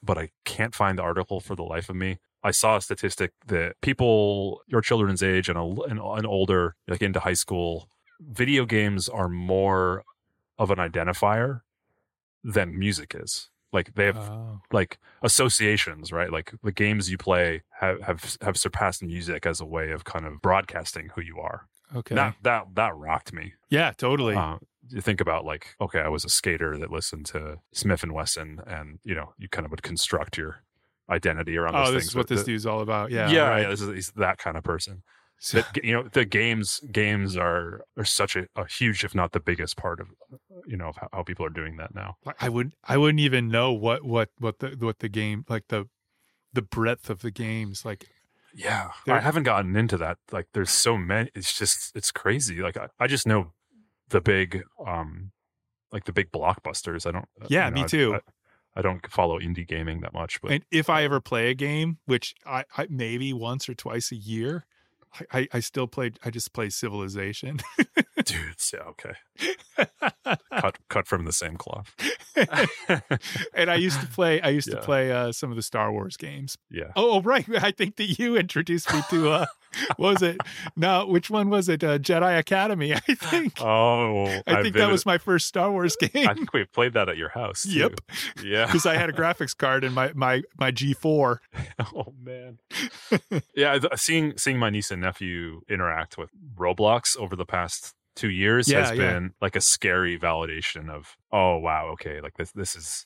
but I can't find the article for the life of me. I saw a statistic that people your children's age and older, like into high school, video games are more of an identifier than music is. Like they have like associations, right? Like the games you play have surpassed music as a way of kind of broadcasting who you are. Okay. That rocked me. Yeah, totally. You think about like, okay, I was a skater that listened to Smith and Wesson, and you kind of would construct your identity around those things. This is what this dude's all about. Yeah. Yeah. Right. Yeah, he's that kind of person. So, the games are such a huge, if not the biggest part of, of how people are doing that now. I wouldn't even know what the game, like the breadth of the games, like. Yeah, I haven't gotten into that. Like, there's so many. It's crazy. Like, I just know the big, like the big blockbusters. I don't. Yeah, me too. I don't follow indie gaming that much. But and if I ever play a game, which I maybe once or twice a year, I still play. I just play Civilization. Dude, yeah, okay. cut from the same cloth. And I used to play some of the Star Wars games. Yeah. Oh, right. I think that you introduced me to what was it? No, which one was it? Jedi Academy, I think. Oh, I think that was my first Star Wars game. I think we played that at your house too. Yep. Yeah. Because I had a graphics card in my G4. Oh man. Yeah, seeing my niece and nephew interact with Roblox over the past 2 years has been like a scary validation of, oh wow, okay, like this is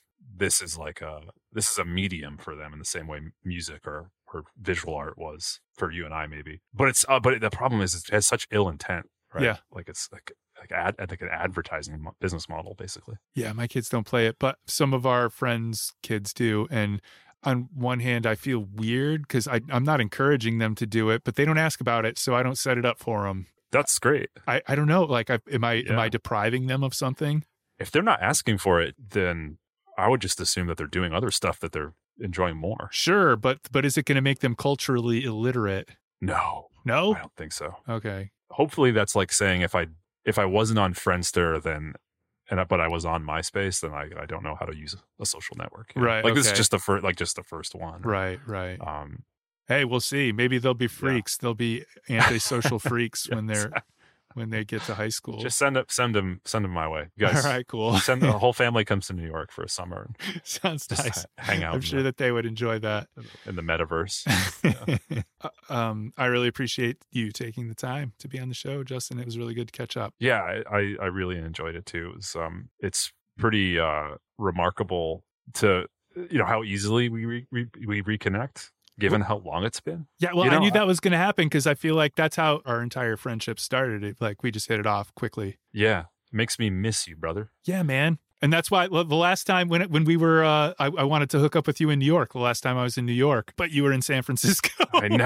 a medium for them in the same way music or visual art was for you and I maybe. But the problem is it has such ill intent, right? Yeah. Like it's like an advertising business model basically. Yeah, my kids don't play it, but some of our friends' kids do, and on one hand, I feel weird because I'm not encouraging them to do it, but they don't ask about it, so I don't set it up for them. That's great. I don't know. Like, am I depriving them of something? If they're not asking for it, then I would just assume that they're doing other stuff that they're enjoying more. Sure, but is it going to make them culturally illiterate? No, I don't think so. Okay. Hopefully, that's like saying if I wasn't on Friendster, but I was on MySpace, then I don't know how to use a social network. Right. Like this is just the first one. Right. Hey, we'll see. Maybe they'll be freaks. Yeah. They'll be antisocial freaks when they get to high school. Just send them my way, you guys. All right, cool. Send the whole family comes to New York for a summer. And sounds nice. Hang out. I'm sure that they would enjoy that in the metaverse. Yeah. I really appreciate you taking the time to be on the show, Justin. It was really good to catch up. Yeah, I really enjoyed it too. It was, it's pretty remarkable to how easily we reconnect. Given how long it's been. Yeah, well, I knew that was going to happen because I feel like that's how our entire friendship started. Like, we just hit it off quickly. Yeah, makes me miss you, brother. Yeah, man. And that's why the last time when we were, I wanted to hook up with you in New York. The last time I was in New York, but you were in San Francisco. I know.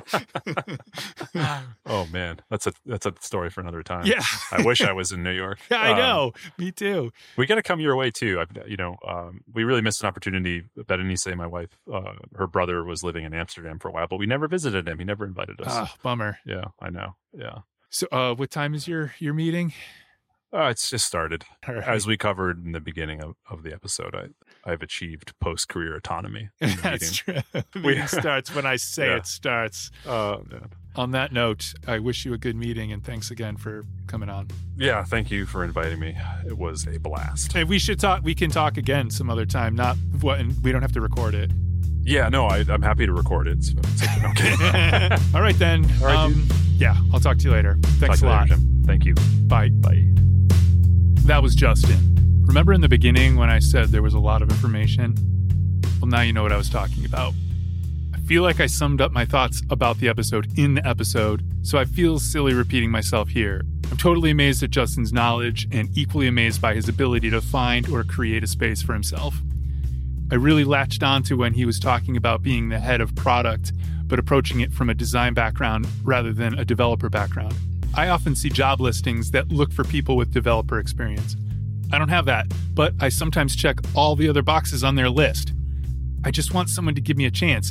Oh man, that's a story for another time. Yeah, I wish I was in New York. Yeah, I know. Me too. We got to come your way too. We really missed an opportunity. Berenice, my wife, her brother was living in Amsterdam for a while, but we never visited him. He never invited us. Ah, bummer. Yeah, I know. Yeah. So, what time is your meeting? It's just started. Right. As we covered in the beginning of the episode, I've achieved post-career autonomy. That's true. The meeting starts when I say it starts. Oh, man. On that note, I wish you a good meeting, and thanks again for coming on. Yeah, thank you for inviting me. It was a blast. And we should talk. We can talk again some other time. And we don't have to record it. Yeah, no, I'm happy to record it. So it's okay. All right, then. All right, dude. Yeah, I'll talk to you later. Thanks a lot. Later, Jim. Thank you. Bye. Bye. That was Justin. Remember in the beginning when I said there was a lot of information? Well, now you know what I was talking about. I feel like I summed up my thoughts about the episode in the episode, so I feel silly repeating myself here. I'm totally amazed at Justin's knowledge and equally amazed by his ability to find or create a space for himself. I really latched onto when he was talking about being the head of product, but approaching it from a design background rather than a developer background. I often see job listings that look for people with developer experience. I don't have that, but I sometimes check all the other boxes on their list. I just want someone to give me a chance.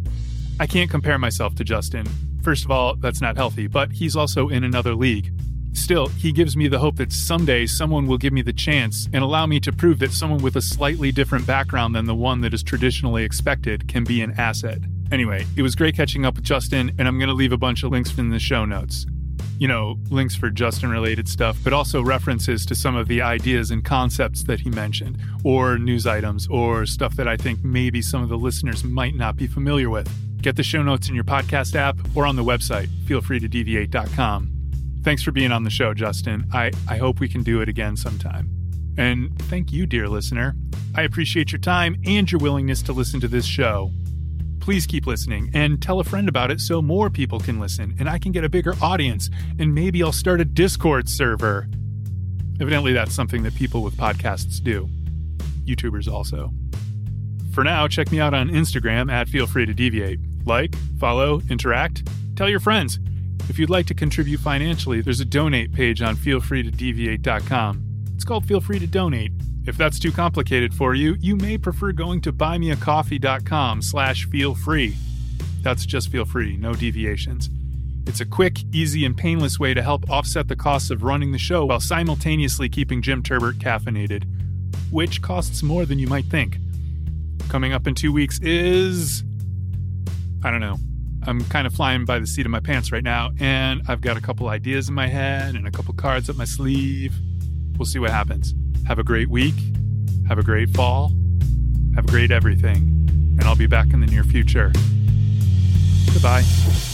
I can't compare myself to Justin. First of all, that's not healthy, but he's also in another league. Still, he gives me the hope that someday someone will give me the chance and allow me to prove that someone with a slightly different background than the one that is traditionally expected can be an asset. Anyway, it was great catching up with Justin, and I'm going to leave a bunch of links in the show notes. You know, links for Justin-related stuff, but also references to some of the ideas and concepts that he mentioned, or news items, or stuff that I think maybe some of the listeners might not be familiar with. Get the show notes in your podcast app or on the website, feelfreetodeviate.com. Thanks for being on the show, Justin. I hope we can do it again sometime. And thank you, dear listener. I appreciate your time and your willingness to listen to this show. Please keep listening and tell a friend about it so more people can listen and I can get a bigger audience, and maybe I'll start a Discord server. Evidently, that's something that people with podcasts do. YouTubers also. For now, check me out on Instagram at feelfreetodeviate. Like, follow, interact, tell your friends. If you'd like to contribute financially, there's a donate page on feelfreetodeviate.com. It's called Feel Free to Donate. If that's too complicated for you, you may prefer going to buymeacoffee.com/feelfree. That's just feel free, no deviations. It's a quick, easy, and painless way to help offset the costs of running the show while simultaneously keeping Jim Turbert caffeinated, which costs more than you might think. Coming up in 2 weeks is... I don't know. I'm kind of flying by the seat of my pants right now, and I've got a couple ideas in my head and a couple cards up my sleeve. We'll see what happens. Have a great week. Have a great fall. Have a great everything. And I'll be back in the near future. Goodbye.